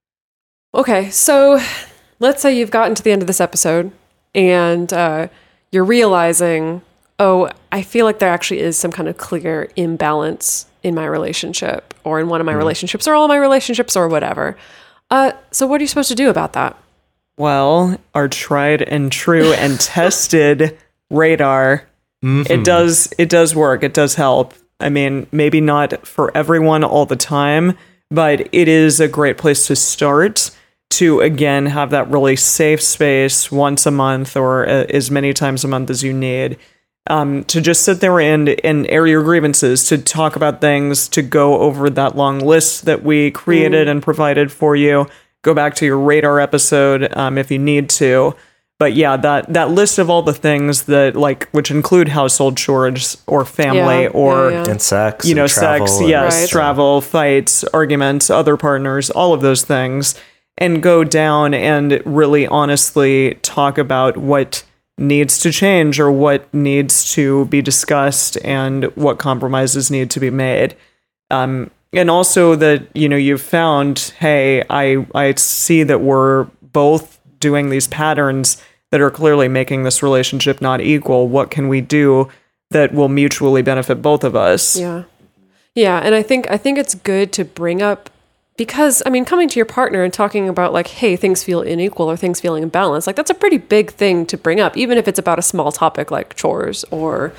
Okay, so let's say you've gotten to the end of this episode and you're realizing, oh, I feel like there actually is some kind of clear imbalance in my relationship or in one of my relationships or all my relationships or whatever. So what are you supposed to do about that? Well, our tried and true and tested radar, it does work. It does help. I mean, maybe not for everyone all the time, but it is a great place to start to, again, have that really safe space once a month or as many times a month as you need. To just sit there and air your grievances, to talk about things, to go over that long list that we created and provided for you. Go back to your radar episode if you need to. But yeah, that list of all the things that which include household chores or family and sex, and travel, sex, yes, travel, fights, arguments, other partners, all of those things, and go down and really honestly talk about what needs to change or what needs to be discussed and what compromises need to be made. And also that, you've found, hey, I see that we're both doing these patterns that are clearly making this relationship not equal. What can we do that will mutually benefit both of us? Yeah. Yeah. And I think it's good to bring up, because, coming to your partner and talking about hey, things feel unequal or things feeling imbalanced, that's a pretty big thing to bring up, even if it's about a small topic like chores or,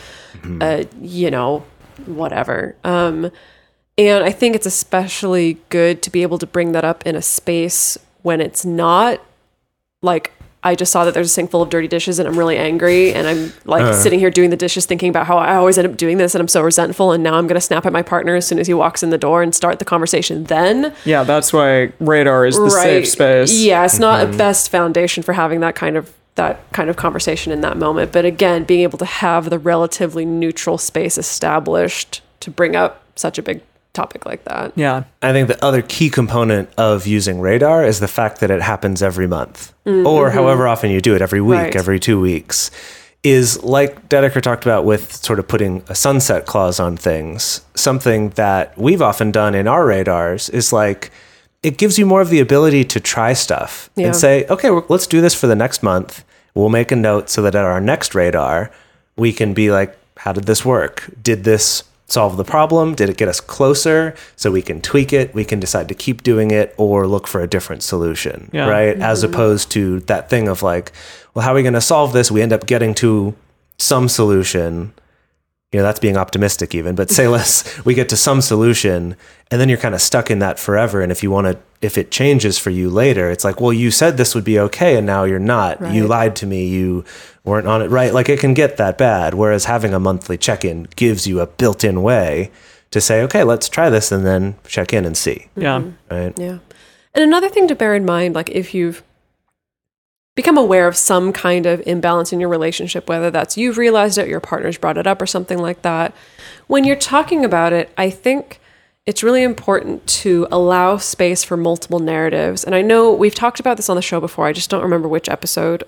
whatever. And I think it's especially good to be able to bring that up in a space when it's not I just saw that there's a sink full of dirty dishes and I'm really angry and I'm sitting here doing the dishes thinking about how I always end up doing this and I'm so resentful and now I'm going to snap at my partner as soon as he walks in the door and start the conversation then. Yeah, that's why radar is the safe space. Yeah, it's not a best foundation for having that kind of conversation in that moment. But again, being able to have the relatively neutral space established to bring up such a big topic like that. Yeah. I think the other key component of using radar is the fact that it happens every month or however often you do it, every week, every 2 weeks, is like Dedeker talked about with sort of putting a sunset clause on things. Something that we've often done in our radars is it gives you more of the ability to try stuff and say, okay, let's do this for the next month. We'll make a note so that at our next radar, we can be like, how did this work? Did this solve the problem? Did it get us closer so we can tweak it? We can decide to keep doing it or look for a different solution, Yeah. right? As opposed to that thing of like, well, how are we going to solve this? We end up getting to some solution. You know, that's being optimistic even, but say we get to some solution and then you're kind of stuck in that forever. And if it changes for you later, it's like, well, you said this would be okay and now you're not. Right. You lied to me. You weren't on it right. Like it can get that bad. Whereas having a monthly check-in gives you a built-in way to say, okay, let's try this and then check in and see. Yeah. Right. Yeah. And another thing to bear in mind, like if you've become aware of some kind of imbalance in your relationship, whether that's you've realized it, your partner's brought it up or something like that, when you're talking about it, I think it's really important to allow space for multiple narratives. And I know we've talked about this on the show before, I just don't remember which episode.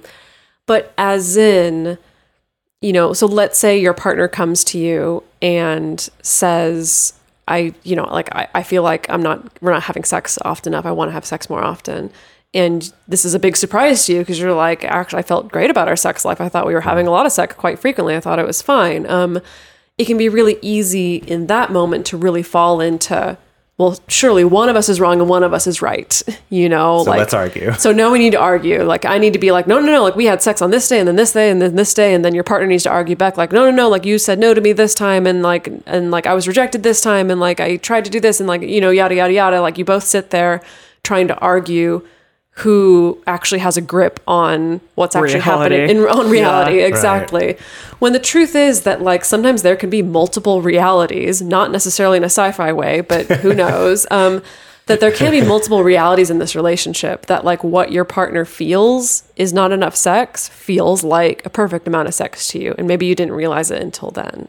But as in, you know, so let's say your partner comes to you and says, I feel like we're not having sex often enough. I want to have sex more often. And this is a big surprise to you because you're like, actually, I felt great about our sex life. I thought we were having a lot of sex quite frequently. I thought it was fine. It can be really easy in that moment to really fall into, well, surely one of us is wrong and one of us is right. You know, So let's argue. So now we need to argue. Like I need to be like, no, like we had sex on this day and then this day and then this day. And then your partner needs to argue back like, no, like you said no to me this time. And like I was rejected this time. And like, I tried to do this and like, you know, yada, yada, yada. Like you both sit there trying to argue who actually has a grip on what's actually happening on reality. Yeah. Exactly. Right. When the truth is that like sometimes there can be multiple realities, not necessarily in a sci-fi way, but who knows, that there can be multiple realities in this relationship, that like what your partner feels is not enough sex feels like a perfect amount of sex to you. And maybe you didn't realize it until then.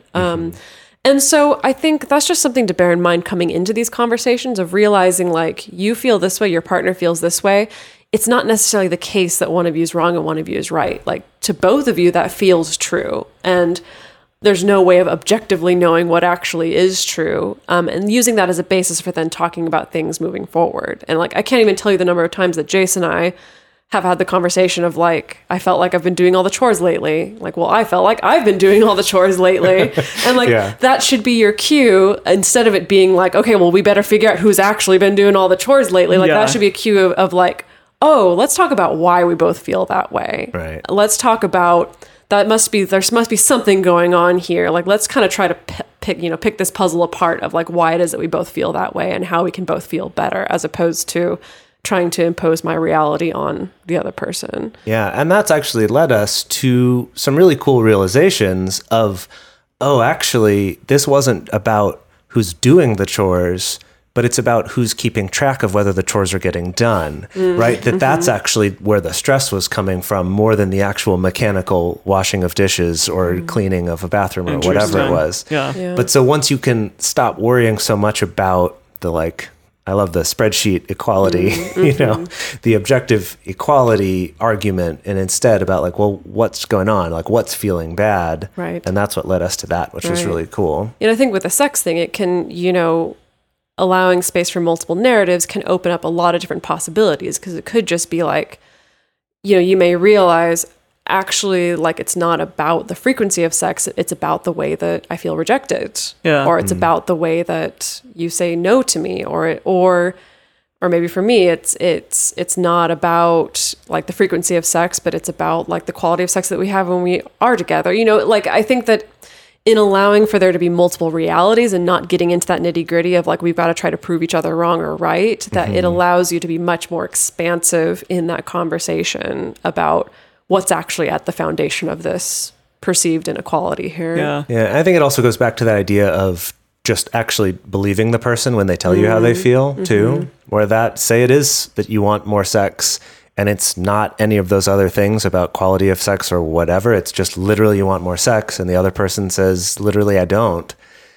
And so I think that's just something to bear in mind coming into these conversations of realizing like you feel this way, your partner feels this way. It's not necessarily the case that one of you is wrong and one of you is right. Like to both of you, that feels true. And there's no way of objectively knowing what actually is true. And using that as a basis for then talking about things moving forward. And like, I can't even tell you the number of times that Jace and I have had the conversation of like, I felt like I've been doing all the chores lately. Like, well, I felt like I've been doing all the chores lately. And like, that should be your cue instead of it being like, okay, well, we better figure out who's actually been doing all the chores lately. Like that should be a cue of like, oh, let's talk about why we both feel that way. Right. Let's talk about there must be something going on here. Like, let's kind of try to pick this puzzle apart of like why it is that we both feel that way and how we can both feel better, as opposed to trying to impose my reality on the other person. Yeah, and that's actually led us to some really cool realizations of, oh, actually, this wasn't about who's doing the chores, but it's about who's keeping track of whether the chores are getting done, right? That's actually where the stress was coming from more than the actual mechanical washing of dishes or cleaning of a bathroom or whatever it was. Yeah. But so once you can stop worrying so much about the like, I love the spreadsheet equality, you know, the objective equality argument, and instead about like, well, what's going on? Like, what's feeling bad? Right. And that's what led us to that, which was really cool. And I think with the sex thing, it can, you know, allowing space for multiple narratives can open up a lot of different possibilities, because it could just be like, you know, you may realize actually like it's not about the frequency of sex, it's about the way that I feel rejected, or it's about the way that you say no to me, or maybe for me it's not about like the frequency of sex, but it's about like the quality of sex that we have when we are together. You know, like I think that in allowing for there to be multiple realities and not getting into that nitty gritty of like, we've got to try to prove each other wrong or right, that it allows you to be much more expansive in that conversation about what's actually at the foundation of this perceived inequality here. Yeah. I think it also goes back to that idea of just actually believing the person when they tell you how they feel too, where that say it is that you want more sex and it's not any of those other things about quality of sex or whatever. It's just literally you want more sex, and the other person says literally I don't.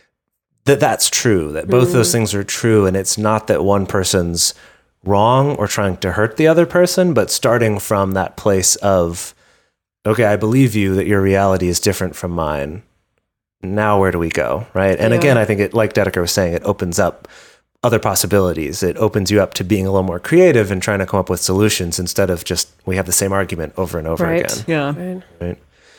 That's true, that both those things are true, and it's not that one person's wrong or trying to hurt the other person, but starting from that place of, okay, I believe you that your reality is different from mine. Now where do we go, right? And again, I think it, like Dedeker was saying, it opens up other possibilities. It opens you up to being a little more creative and trying to come up with solutions instead of just, we have the same argument over and over again. Yeah. Right.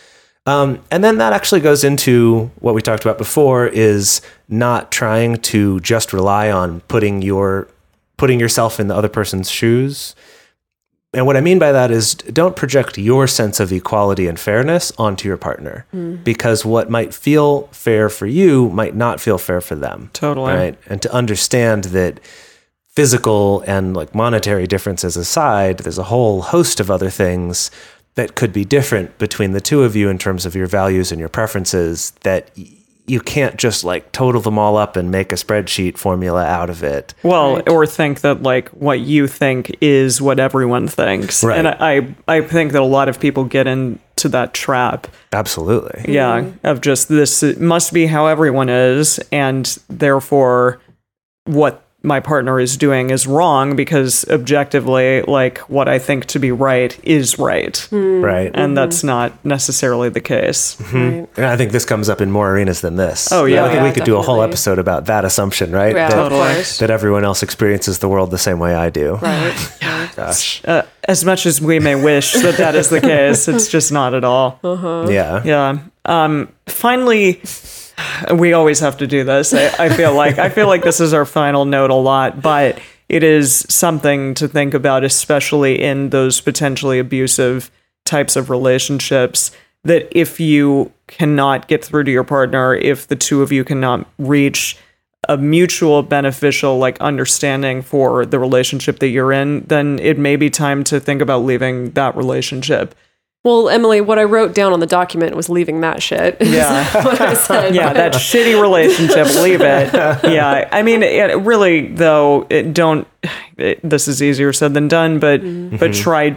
And then that actually goes into what we talked about before, is not trying to just rely on putting yourself in the other person's shoes. And what I mean by that is, don't project your sense of equality and fairness onto your partner, because what might feel fair for you might not feel fair for them. Totally. Right. And to understand that physical and like monetary differences aside, there's a whole host of other things that could be different between the two of you in terms of your values and your preferences, that you can't just like total them all up and make a spreadsheet formula out of it. Well, or think that like what you think is what everyone thinks. Right. And I think that a lot of people get into that trap. Absolutely. Yeah. Of just this must be how everyone is. And therefore what my partner is doing is wrong, because objectively, like what I think to be right is right. Right. And that's not necessarily the case. Right. And I think this comes up in more arenas than this. Oh, yeah. I think we could do a whole Definitely. episode about that assumption, right? Yeah, that, of course. that everyone else experiences the world the same way I do. Right. Gosh. As much as we may wish that is the case, it's just not at all. Yeah. Yeah. Finally, we always have to do this. I feel like this is our final note a lot, but it is something to think about, especially in those potentially abusive types of relationships, that if you cannot get through to your partner, if the two of you cannot reach a mutual beneficial like understanding for the relationship that you're in, then it may be time to think about leaving that relationship. Well, Emily, what I wrote down on the document was leaving that shit. Yeah. What I said. Yeah, that shitty relationship, leave it. Yeah, I mean, really, though, this is easier said than done, but try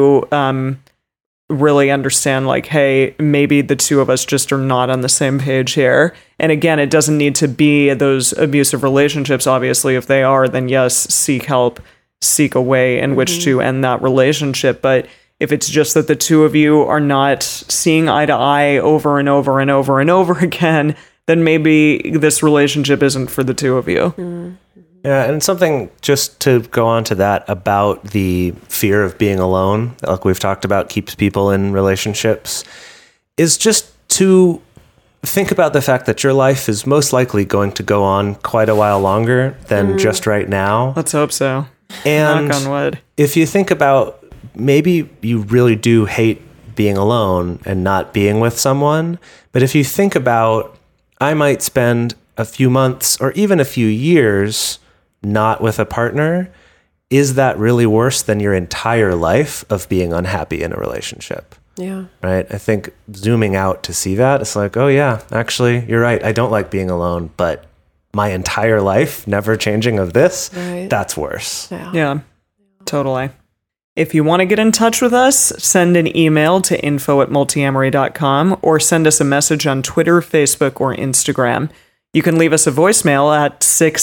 to really understand, like, hey, maybe the two of us just are not on the same page here. And again, it doesn't need to be those abusive relationships. Obviously, if they are, then yes, seek help, seek a way in which to end that relationship. But if it's just that the two of you are not seeing eye to eye over and over and over and over again, then maybe this relationship isn't for the two of you. Yeah, and something just to go on to that about the fear of being alone, like we've talked about, keeps people in relationships, is just to think about the fact that your life is most likely going to go on quite a while longer than just right now. Let's hope so. And Knock on wood. if you think about, maybe you really do hate being alone and not being with someone, but if you think about, I might spend a few months or even a few years not with a partner, is that really worse than your entire life of being unhappy in a relationship? Yeah. Right? I think zooming out to see that, it's like, oh yeah, actually, you're right. I don't like being alone, but my entire life never changing of this, Right. that's worse. Yeah, totally. If you want to get in touch with us, send an email to info@multiamory.com or send us a message on Twitter, Facebook, or Instagram. You can leave us a voicemail at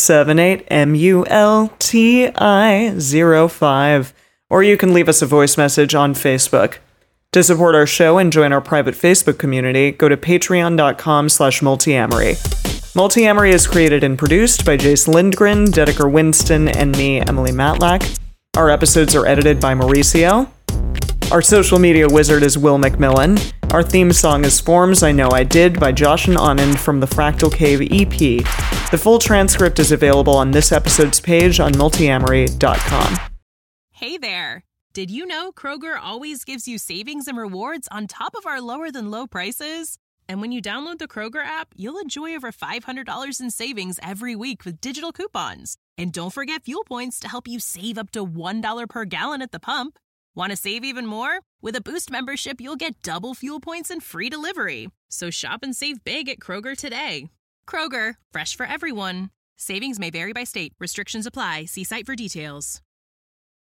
678-MULTI-05, or you can leave us a voice message on Facebook. To support our show and join our private Facebook community, go to patreon.com/multiamory. Multiamory is created and produced by Jace Lindgren, Dedeker Winston, and me, Emily Matlack. Our episodes are edited by Mauricio. Our social media wizard is Will McMillan. Our theme song is Forms I Know I Did by Josh and Anand from the Fractal Cave EP. The full transcript is available on this episode's page on multiamory.com. Hey there! Did you know Kroger always gives you savings and rewards on top of our lower than low prices? And when you download the Kroger app, you'll enjoy over $500 in savings every week with digital coupons. And don't forget fuel points to help you save up to $1 per gallon at the pump. Want to save even more? With a Boost membership, you'll get double fuel points and free delivery. So shop and save big at Kroger today. Kroger, fresh for everyone. Savings may vary by state. Restrictions apply. See site for details.